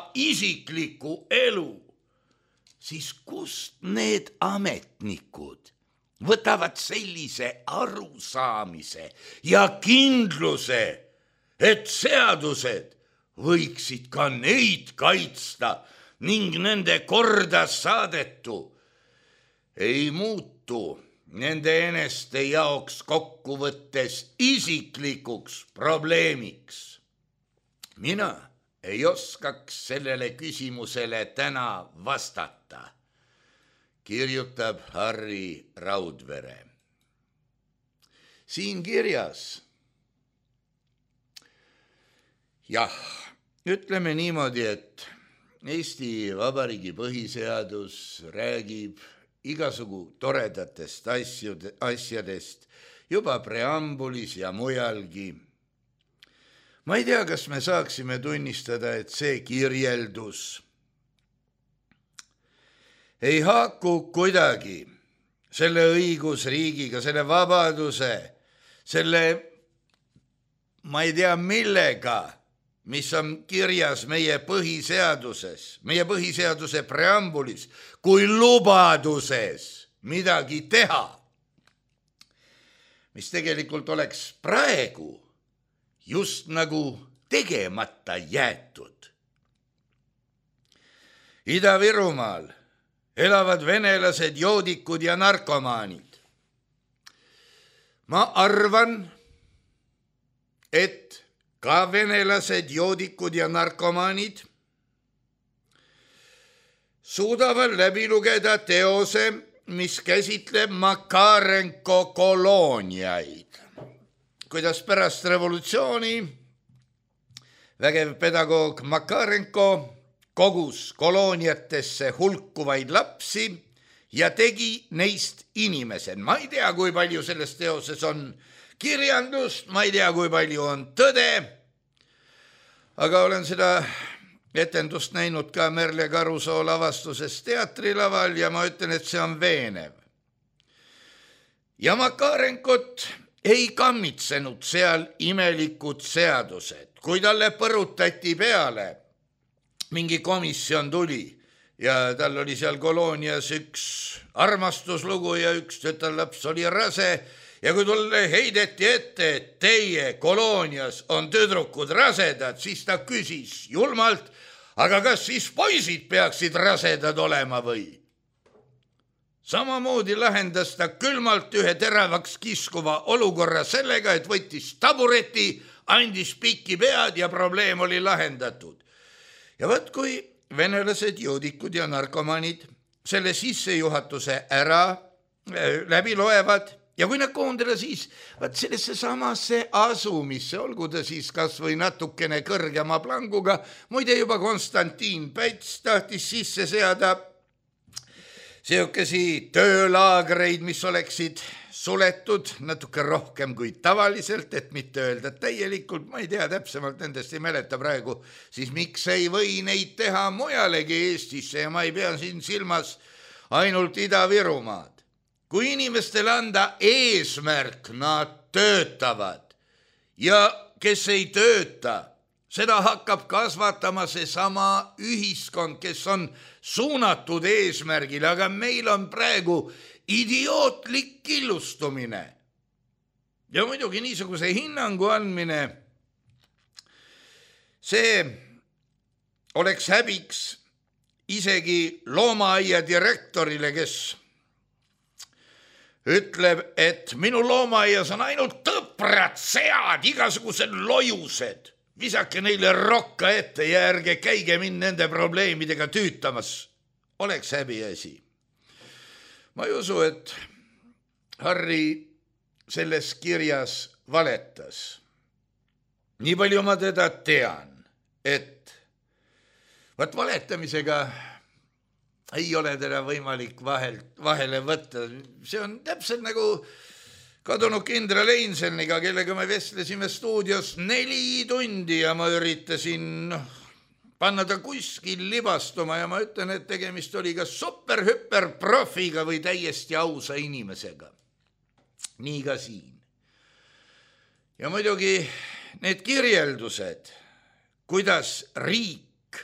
isiklikku elu, siis kust need ametnikud võtavad sellise arusaamise ja kindluse, et seadused võiksid ka neid kaitsta ning nende korda saadetu ei muutu nende eneste jaoks kokkuvõttes isiklikuks probleemiks. Mina ei oskaks sellele küsimusele täna vastata, kirjutab Harri Raudvere. Siin kirjas, jah, ütleme niimoodi, et Eesti Vabariigi põhiseadus räägib igasugu toredatest asjude, asjadest juba preambulis ja mujalgi. Ma ei tea, kas me saaksime tunnistada, et see kirjeldus ei haaku kuidagi selle õigusriigiga, selle vabaduse, selle, ma ei tea millega, mis on kirjas meie põhiseaduses, meie põhiseaduse preambulis, kui lubaduses midagi teha, mis tegelikult oleks praegu just nagu tegemata jäetud. Ida-Virumaal elavad venelased, joodikud ja narkomaanid. Ma arvan, et ka venelased, joodikud ja narkomaanid suudavad läbi lugeda teose, mis käsitleb Makarenko kolooniaid. Kuidas pärast revolutsiooni vägev pedagoog Makarenko kogus kolooniatesse hulkuvaid lapsi ja tegi neist inimesed. Ma ei tea, kui palju selles teoses on kirjandust, ma ei tea, kui palju on tõde, aga olen seda etendust näinud ka Merle Karusoo lavastuses teatrilaval ja ma ütlen, et see on veenev. Ja Makarenkot ei kammitsenud seal imelikud seadused, kui talle põrutati peale. Mingi komisjon tuli ja tal oli seal koloonias üks armastuslugu ja üks tütarlaps oli rase ja kui talle heideti ette, et teie koloonias on tüdrukud rasedad, siis ta küsis julmalt, aga kas siis poisid peaksid rasedad olema või? Samamoodi lahendas ta külmalt ühe teravaks kiskuva olukorra sellega, et võttis tabureti, andis pikki pead ja probleem oli lahendatud. Ja võt, kui venelased, joodikud ja narkomanid selle sissejuhatuse ära läbi loevad ja kui nad koondada siis võt sellesse samasse asumisse, olgu ta siis kas või natukene kõrgema planguga, muide juba Konstantin Päts tahtis sisse seada seokesi töölaagreid, mis oleksid suletud natuke rohkem kui tavaliselt, et mitte öelda täielikult, ma ei tea täpsemalt, nendest ei mäleta praegu, siis miks ei või neid teha mujalegi Eestisse ja ma ei pea siin silmas ainult Ida-Virumaad. Kui inimestele anda eesmärk, nad töötavad ja kes ei tööta, seda hakkab kasvatama see sama ühiskond, kes on suunatud eesmärgile, aga meil on praegu idiootlik killustumine. Ja muidugi niisuguse hinnangu andmine, see oleks häbiks isegi loomaaia direktorile, kes ütleb, et minu loomaaias on ainult tõprad, sead, igasugused lojused. Visake neile rokka ette ja ärge käige mind nende probleemidega tüütamas. Oleks häbiasi. Ma ei usu, et Harri selles kirjas valetas. Nii palju ma teda tean, et võt valetamisega ei ole teda võimalik vahel, vahele võtta. See on täpselt nagu kadunud kindral Einselniga, kellega me vestlesime stuudios neli tundi ja ma üritasin panna ta kuskil libastuma ja ma ütlen, et tegemist oli ka super-hüper profiga või täiesti ausa inimesega. Nii ka siin. Ja muidugi need kirjeldused, kuidas riik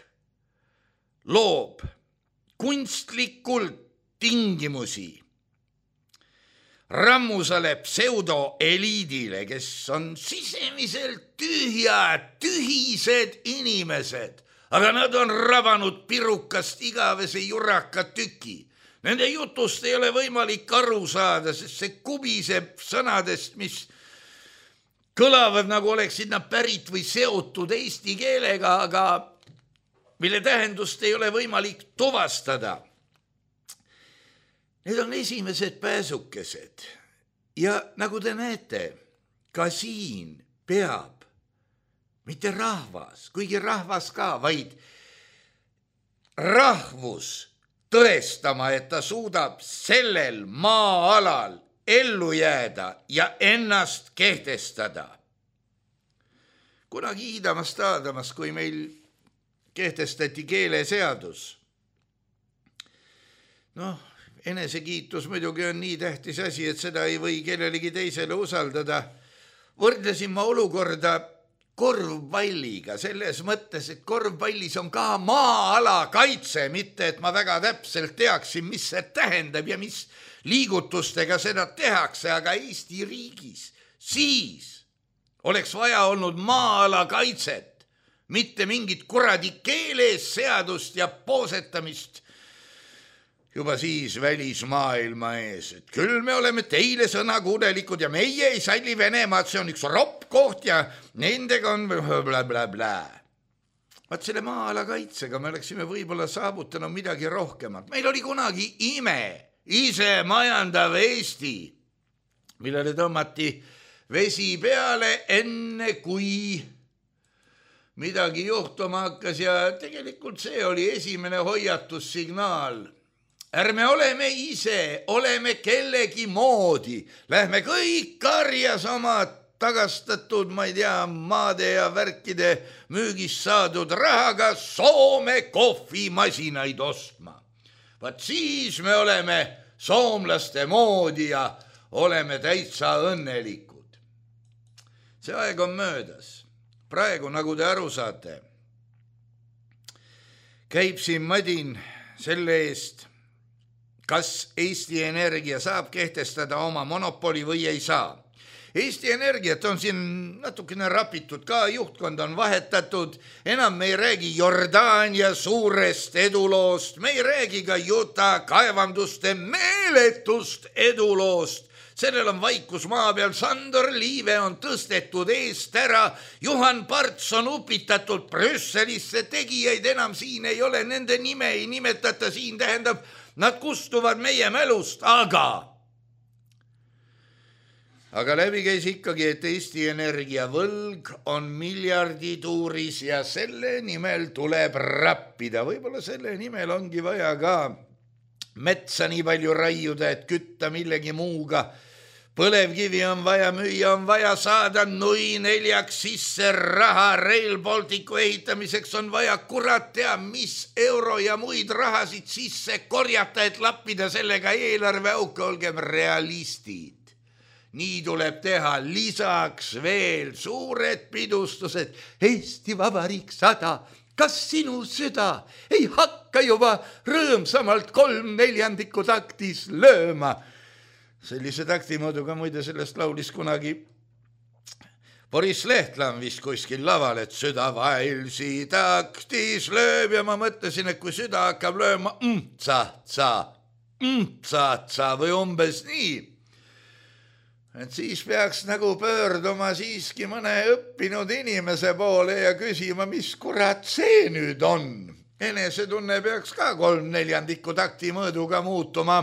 loob kunstlikult tingimusi rammusale pseudoeliidile, kes on sisemiselt tühjad, tühised inimesed, aga nad on rabanud pirukast igavese juraka tüki. Nende jutust ei ole võimalik aru saada, sest see kubiseb sõnadest, mis kõlavad nagu oleksid nad pärit või seotud eesti keelega, aga mille tähendust ei ole võimalik tuvastada. Need on esimesed pääsukesed ja nagu te näete, ka siin peab mitte rahvas, kuigi rahvas ka, vaid rahvus tõestama, et ta suudab sellel maa-alal ellu jääda ja ennast kehtestada. Kunagi Hiidamast Aadamas, kui meil kehtestati keeleseadus, noh, enesekiitus muidugi on nii tähtis asi, et seda ei või kellelegi teisele usaldada. Võrdlesin ma olukorda korvpalliga selles mõttes, et korvpallis on ka maa-ala kaitse, mitte et ma väga täpselt teaksin, mis see tähendab ja mis liigutustega seda tehakse, aga Eesti riigis siis oleks vaja olnud maa-ala kaitset, mitte mingit kuradi keeles seadust ja poosetamist juba siis välismaailma ees, et küll me oleme teile sõnakuulelikud ja meie ei salli Venemaad, see on üks ropp koht ja nendega on bla bla bla. Vaat selle maa-ala kaitsega me oleksime võib-olla saavutanud midagi rohkemat. Meil oli kunagi ime, ise majandav Eesti, millele tõmmati vesi peale enne kui midagi juhtuma hakkas ja tegelikult see oli esimene hoiatussignaal. Ärme oleme ise, oleme kellegi moodi. Lähme kõik karjas oma tagastatud, ma ei tea, maade ja värkide müügist saadud rahaga Soome kohvimasinaid ostma. Vaat siis me oleme soomlaste moodi ja oleme täitsa õnnelikud. See aeg on möödas. Praegu, nagu te aru saate, käib siin madin selle eest, kas Eesti Energia saab kehtestada oma monopoli või ei saa. Eesti Energiat on siin natukene rapitud ka, juhtkond on vahetatud, enam me ei räägi Jordaania suurest eduloost, me ei räägi ka Juta kaevanduste meeletust eduloost. Sellel on vaikus maa peal, Sandor Liive on tõstetud eest ära, Juhan Parts on upitatud Brüsselisse, tegijaid enam siin ei ole, nende nime ei nimetata siin, tähendab, nad kustuvad meie mälust, aga aga läbi käis ikkagi, et Eesti Energia võlg on miljardi tuuris ja selle nimel tuleb rappida. Võib-olla selle nimel ongi vaja ka metsa nii palju raiuda, et kütta millegi muuga. Põlevkivi on vaja müüa, on vaja saada nui neljaks sisse raha, Rail Balticu ehitamiseks on vaja kurat tea, mis euro ja muid rahasid sisse korjata, et lappida sellega eelarve auke, olgem realistid. Nii tuleb teha lisaks veel suured pidustused. Eesti Vabariik sada, kas sinu süda ei hakka juba rõõmsamalt kolm neljandikku taktis lööma? Sellise taktimõõduga muide sellest laulis kunagi Boris Lehtlam vist kuskil laval, et süda vailsi taktis lööb ja ma mõtlesin, et kui süda hakkab lööma mtsa-tsa, mtsa-tsa või umbes nii, et siis peaks nagu pöörduma siiski mõne õppinud inimese poole ja küsima, mis kurat see nüüd on. Enesetunne peaks ka kolm neljandikku taktimõõduga muutuma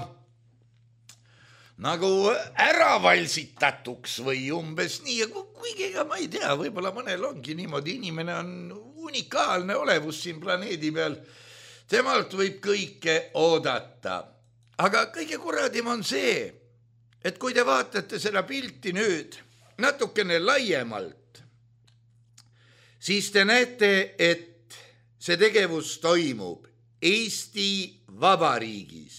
nagu ära valsitatuks või umbes nii, kuigi ega ma ei tea, võib-olla mõnel ongi niimoodi, inimene on unikaalne olevus siin planeedi peal, temalt võib kõike oodata. Aga kõige kuradim on see, et kui te vaatate seda pilti nüüd natukene laiemalt, siis te näete, et see tegevus toimub Eesti Vabariigis.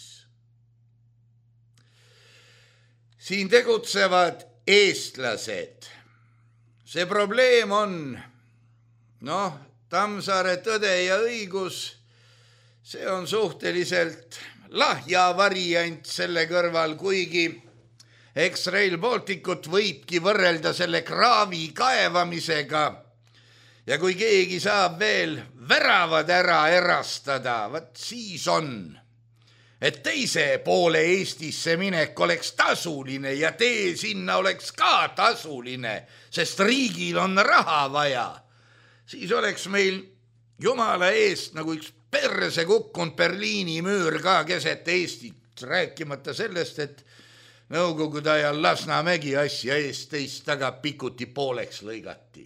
Siin tegutsevad eestlased. See probleem on, noh, Tammsaare Tõde ja õigus, see on suhteliselt lahja variant selle kõrval, kuigi eks Rail Balticut võibki võrrelda selle kraavi kaevamisega. Ja kui keegi saab veel väravad ära erastada, võt siis on, et teise poole Eestisse minek oleks tasuline ja tee sinna oleks ka tasuline, sest riigil on raha vaja. Siis oleks meil jumala eest nagu üks perse kukkunud Berliini müür ka keset Eestit, rääkimata sellest, et Nõukogude ajal Lasnamägi asja eest teist taga pikuti pooleks lõigati.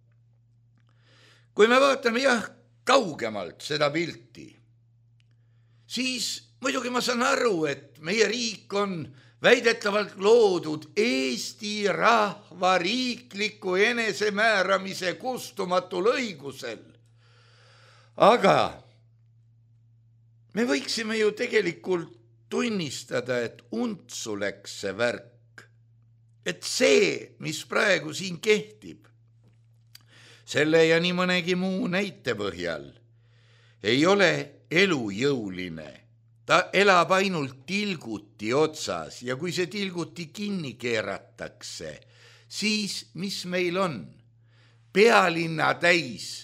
Kui me vaatame jah kaugemalt seda pilti, siis muidugi ma saan aru, et meie riik on väidetavalt loodud Eesti rahva riikliku enesemääramise kustumatul õigusel. Aga me võiksime ju tegelikult tunnistada, et untsu läks see värk. Et see, mis praegu siin kehtib, selle ja nii mõnegi muu näite põhjal, ei ole elujõuline. Ta elab ainult tilguti otsas ja kui see tilguti kinni keeratakse, siis mis meil on? Pealinna täis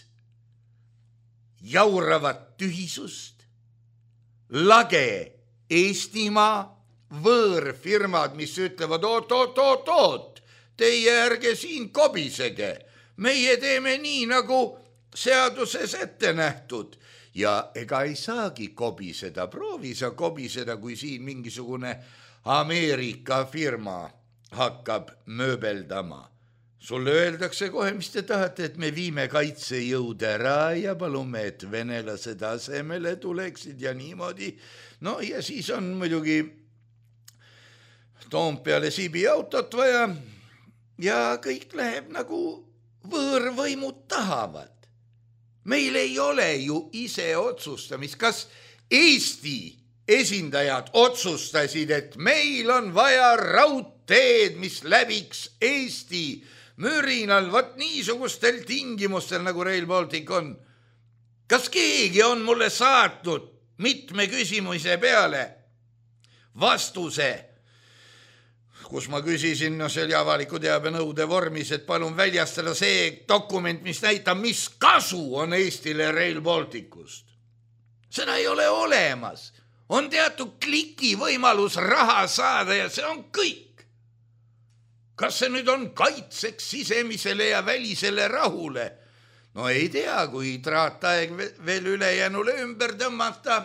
jauravat tühisust, lage Eestimaa võõrfirmad, mis ütlevad oot, oot, oot, oot, teie ärge siin kobisege, meie teeme nii, nagu seaduses ette nähtud. Ja ega ei saagi kobiseda, proovi sa kobiseda, kui siin mingisugune Ameerika firma hakkab mööbeldama. Sulle öeldakse kohe, mis te tahate, et me viime kaitsejõud ära ja palume, et venelased asemele tuleksid ja niimoodi. No ja siis on muidugi Toompeale Sibi autot vaja ja kõik läheb nagu võõrvõimud tahavad. Meil ei ole ju ise otsustamist, kas Eesti esindajad otsustasid, et meil on vaja raudteed, mis läbiks Eesti mürinal, võt niisugustel tingimustel, nagu Rail Baltic on. Kas keegi on mulle saatnud mitme küsimuse peale vastuse, kus ma küsisin, no see oli avaliku teabe nõude vormis, et palun väljastada see dokument, mis näitab, mis kasu on Eestile Rail Balticust. Seda ei ole olemas. On teatud kliki võimalus raha saada ja see on kõik. Kas see nüüd on kaitseks sisemisele ja välisele rahule? No ei tea, kui traataeg veel ülejänule ümber tõmmata,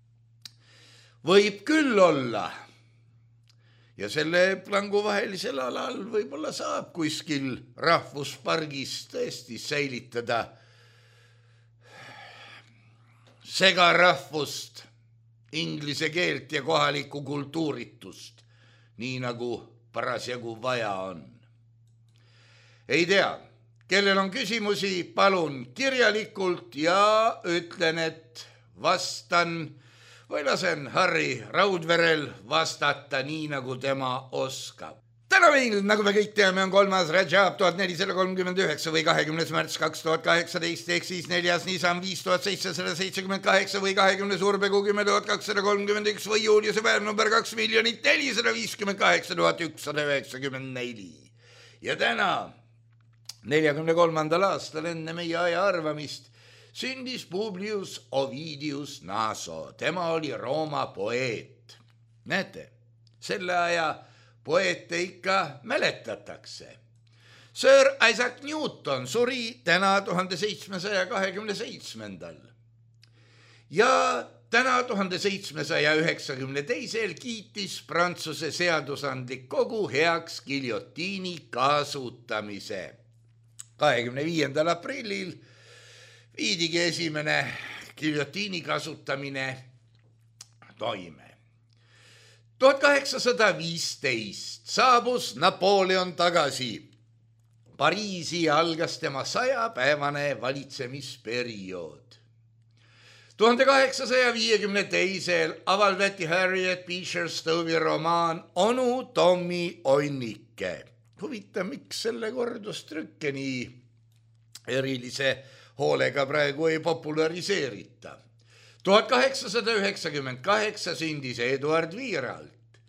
võib küll olla. Ja selle planguvahelisel alal võib-olla saab kuskil rahvuspargis tõesti säilitada segarahvust, inglise keelt ja kohalikku kultuuritust, nii nagu parasjagu vaja on. Ei tea, kellel on küsimusi, palun kirjalikult ja ütlen, et vastan või lasen Harri Raudverel vastata nii, nagu tema oskab. Täna meil, nagu me kõik teame, on kolmas Rajab tuhat nelisada kolmkümmend üheksa või kahekümnes märts kaks tuhat kaheksateist, ehk siis neljas Nissan viis tuhat seitsesada seitsekümmend kaheksa või kahekümnes Urbegu kümme tuhat kakssada kolmkümmend üks või Juliuse päev number kaks miljonit nelisada viiskümmend kaheksa tuhat ükssada üheksakümmend neli. Ja täna, neljakümne kolmandal aastal enne meie aja arvamist, sündis Publius Ovidius Naso. Tema oli Rooma poeet. Näete, selle aja poete ikka mäletatakse. Sir Isaac Newton suri täna tuhande seitsmesaja kahekümne seitsmendal. Ja täna tuhande seitsmesaja üheksakümne teisel kiitis Prantsuse seadusandlik kogu heaks giljotiini kasutamise. kahekümne viiendal aprillil viidigi esimene giljotiini kasutamine toime. tuhat kaheksasada viisteist saabus Napoleon tagasi Pariisi ja algas tema sajapäevane valitsemisperiood. tuhande kaheksasaja viiekümne teisel avaldati Harriet Beecher Stowe'i romaan Onu Tommi Onnike. Huvitav, miks selle kordustrükke nii erilise hoolega praegu ei populariseerita. tuhat kaheksasada üheksakümmend kaheksa sündis Eduard Viiralt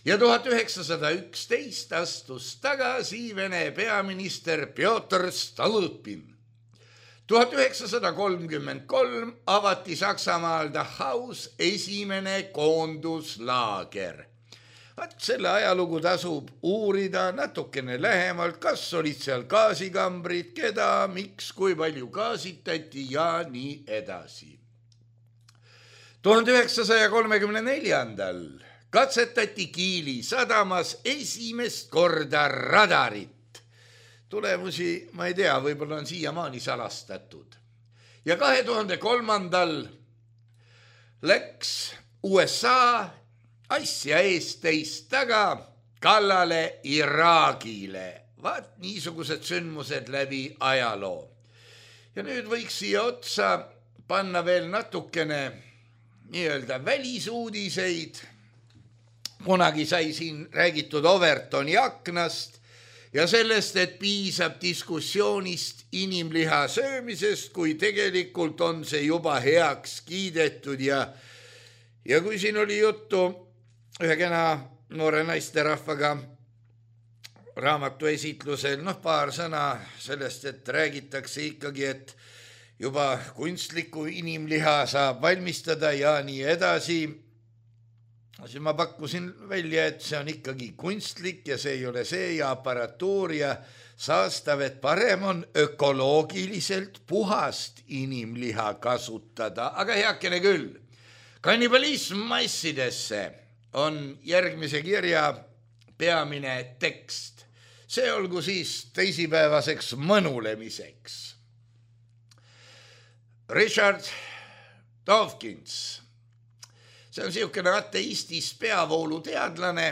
ja tuhat üheksasada üksteist astus tagasi Vene peaminister Pjotr Stolypin. tuhat üheksasada kolmkümmend kolm avati Saksamaal Dachaus esimene koonduslaager. Vaat selle ajalugu tasub uurida natukene lähemalt, kas olid seal gaasikambrid, keda, miks, kui palju gaasitati ja nii edasi. tuhande üheksasaja kolmekümne neljandal katsetati Kiili sadamas esimest korda radarit. Tulemusi ma ei tea, võib-olla on siiamaani salastatud. Ja kahe tuhande kolmandal läks U S A asja eest teist taga kallale Iraagile. Vaat niisugused sündmused läbi ajaloo. Ja nüüd võiks siia otsa panna veel natukene nii-öelda välisuudiseid. Kunagi sai siin räägitud Overtoni aknast ja sellest, et piisab diskussioonist inimliha söömisest, kui tegelikult on see juba heaks kiidetud. Ja, ja kui siin oli juttu ühe kena noore naisterahvaga raamatu esitlusel, noh paar sõna sellest, et räägitakse ikkagi, et juba kunstlikku inimliha saab valmistada ja nii edasi. Siis ma pakkusin välja, et see on ikkagi kunstlik ja see ei ole see ja aparatuur ja saastav, et parem on ökoloogiliselt puhast inimliha kasutada. Aga heakene küll, kannibalism massidesse on järgmise kirja peamine tekst. See olgu siis teisipäevaseks mõnulemiseks. Richard Dawkins. See on siukene ateistis peavoolu teadlane.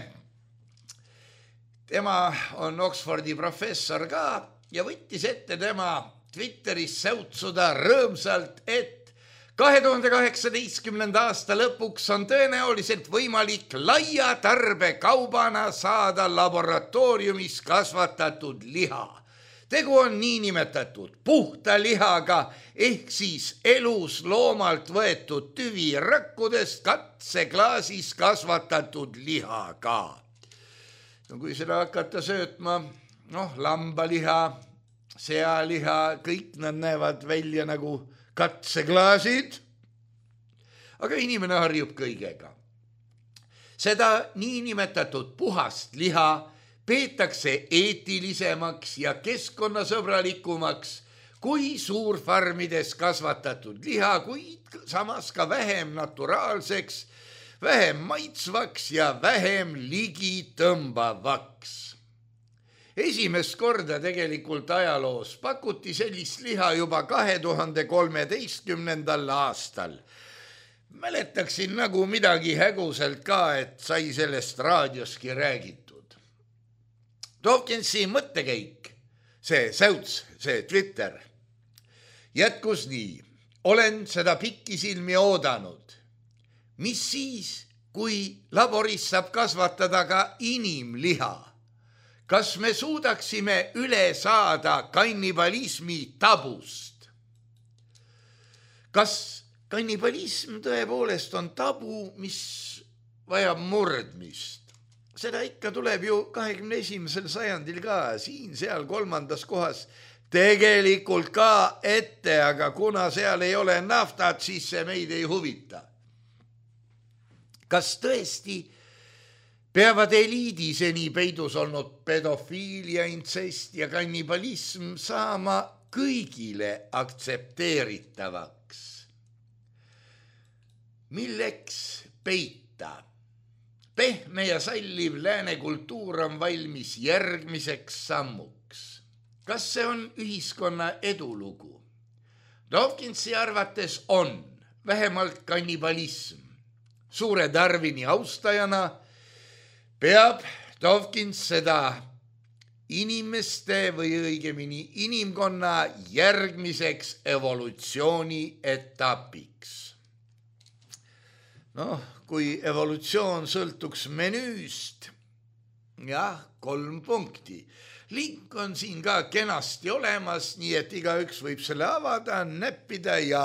Tema on Oxfordi professor ka ja võttis ette tema Twitteris säutsuda rõõmsalt, et kahe tuhande kaheksateistkümnenda aasta lõpuks on tõenäoliselt võimalik laia tarbekaubana saada laboratooriumis kasvatatud liha. Tegu on niinimetatud puhta lihaga ehk siis elus loomalt võetud tüvirakkudest katseklaasis kasvatatud lihaga. No kui seda hakata söötma, noh, lambaliha, sealiha, kõik nad näevad välja nagu katseklaasid, aga inimene harjub kõigega. Seda niinimetatud puhast liha peetakse eetilisemaks ja keskkonnasõbralikumaks kui suurfarmides kasvatatud liha, kuid samas ka vähem naturaalseks, vähem maitsvaks ja vähem ligitõmbavaks. Esimest korda tegelikult ajaloos pakuti sellist liha juba kahe tuhande kolmeteistkümnendal aastal. Mäletaksin nagu midagi häguselt ka, et sai sellest raadioski räägitud. Dawkinsi mõttekäik, see säuts, see Twitter, jätkus nii. Olen seda pikisilmi oodanud. Mis siis, kui laboris saab kasvatada ka inimliha? Kas me suudaksime üle saada kannibalismi tabust? Kas kannibalism tõepoolest on tabu, mis vajab murdmist? Seda ikka tuleb ju kahekümne esimesel sajandil ka, siin, seal, kolmandas kohas tegelikult ka ette, aga kuna seal ei ole naftat, siis see meid ei huvita. Kas tõesti peavad eliidi seni peidus olnud pedofiilia, intsest ja kannibalism saama kõigile aktsepteeritavaks? Milleks peita? Pehme ja salliv lääne kultuur on valmis järgmiseks sammuks. Kas see on ühiskonna edulugu? Dawkinsi arvates on vähemalt kannibalism. Suure Darwini austajana peab Dawkins seda inimeste või õigemini inimkonna järgmiseks evolutsiooni etapiks. Noh, kui evolutsioon sõltuks menüüst, jah, kolm punkti. Link on siin ka kenasti olemas, nii et igaüks võib selle avada, näppida ja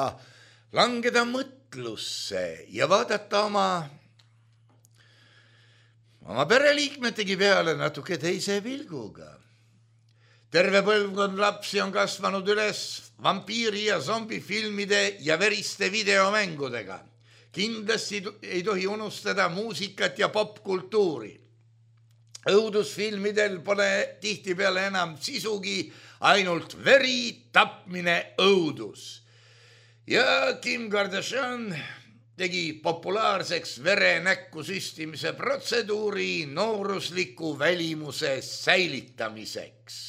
langeda mõtlusse ja vaadata oma, oma pereliikmetegi peale natuke teise pilguga. Terve põlvkond lapsi on kasvanud üles vampiiri ja zombifilmide ja veriste videomängudega. Kindlasti ei tohi unustada muusikat ja popkultuuri. Õudusfilmidel pole tihtipeale enam sisugi, ainult veri, tapmine, õudus. Ja Kim Kardashian tegi populaarseks vere näkku süstimise protseduuri noorusliku välimuse säilitamiseks.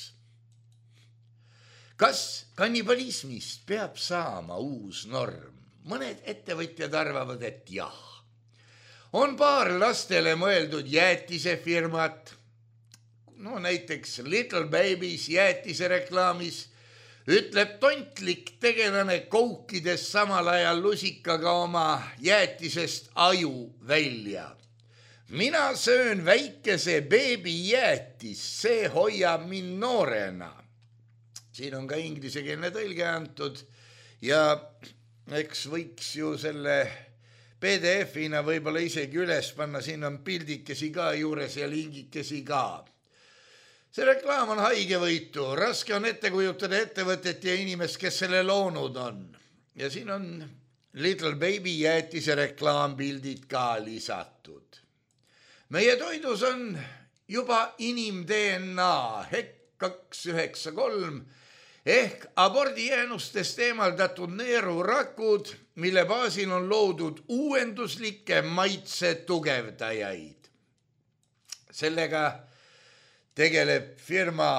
Kas kannibalismist peab saama uus norm? Mõned ettevõtjad arvavad, et jah. On paar lastele mõeldud jäätisefirmat, no näiteks Little Babies jäätise reklaamis, ütleb tontlik tegelane koukides samal ajal lusikaga oma jäätisest aju välja. Mina söön väikese beebi jäätis, see hoiab mind noorena. Siin on ka inglisekeelne tõlge antud ja eks võiks ju selle P D F-ina võib-olla isegi üles panna, siin on pildikesi ka juures ja lingikesi ka. See reklaam on haigevõitu, raske on ette kujutada ettevõtet ja inimest, kes selle loonud on. Ja siin on Little Baby jäätise reklaampildid ka lisatud. Meie toidus on juba inim-D N A H E C kaks üheksa kolm ehk abordijäänustest eemaldatud neerurakud, mille baasil on loodud uuenduslikke maitse tugevdajaid. Sellega tegeleb firma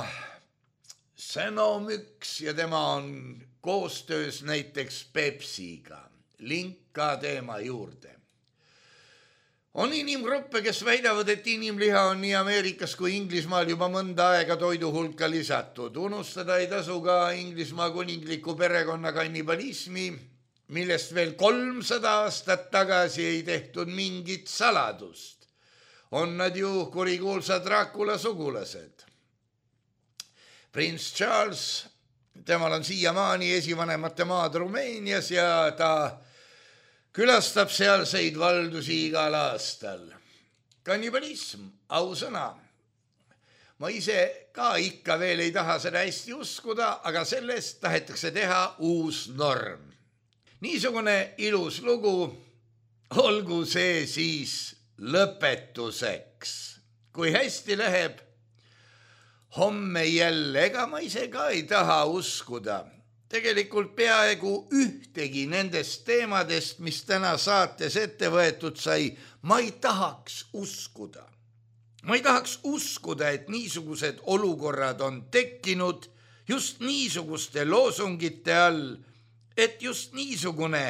Senomyx ja tema on koostöös näiteks Pepsiga. Link ka teema juurde. On inimgruppe, kes väidavad, et inimliha on nii Ameerikas kui Inglismaal juba mõnda aega toidu hulka lisatud. Unustada ei tasu ka Inglismaa kuningliku perekonna kannibalismi, millest veel kolmsada aastat tagasi ei tehtud mingit saladust. On nad ju kurikuulsa Dracula sugulased. Prince Charles, temal on siiamaani esivanemate maad Rumeenias ja ta külastab sealseid valdusi igal aastal. Kannibalism, ausõna. Ma ise ka ikka veel ei taha seda hästi uskuda, aga sellest tahetakse teha uus norm. Niisugune ilus lugu, olgu see siis lõpetuseks. Kui hästi läheb homme jälle, ega ma ise ka ei taha uskuda. Tegelikult peaaegu ühtegi nendest teemadest, mis täna saates ette võetud sai, ma ei tahaks uskuda. Ma ei tahaks uskuda, et niisugused olukorrad on tekkinud just niisuguste loosungite all, et just niisugune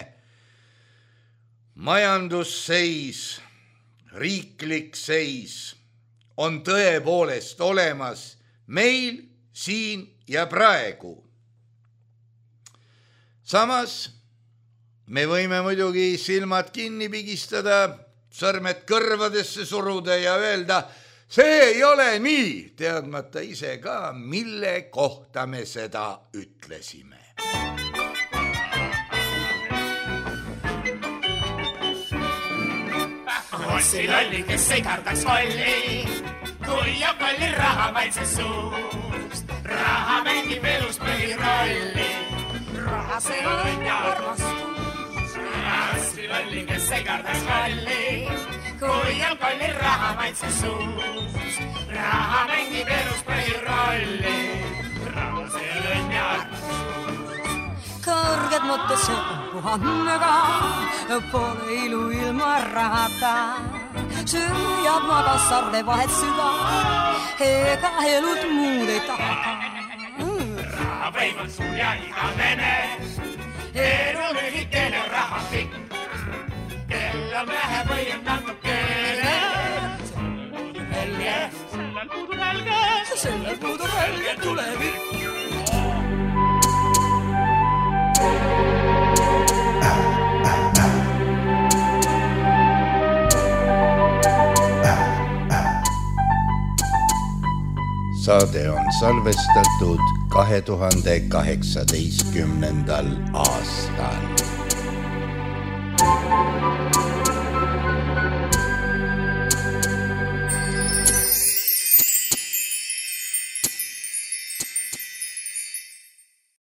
majandusseis, riiklik seis on tõepoolest olemas meil siin ja praegu. Samas me võime muidugi silmad kinni pigistada, sõrmed kõrvadesse suruda ja öelda, see ei ole nii, teadmata ise ka, mille kohta me seda ütlesime. Ossi lolli, kes ei kardaks kolli, kui jääb kolli raha maitse suust. Raha mängib elus põhirolli. Raha see on ja armastus. Ossi lolli, kes ei kardaks kolli, kui jääb kolli raha maitse suust. Raha mängib elus põhirolli. Raha see on ja armastus. Kõrged mõttes ja puhannega, pole ilu ilma rahata. Süüjab magas sarde vahet süda, ega elud muud ei taha. Raha võim on suur ja igavene, elu lühikene raha pikk. Kell on vähe või on natukene, sellel puudub helge, sellel puudub helge, sellel puudub helge tulevik. Saade on salvestatud kahe tuhande kaheksateistkümnendal aastal.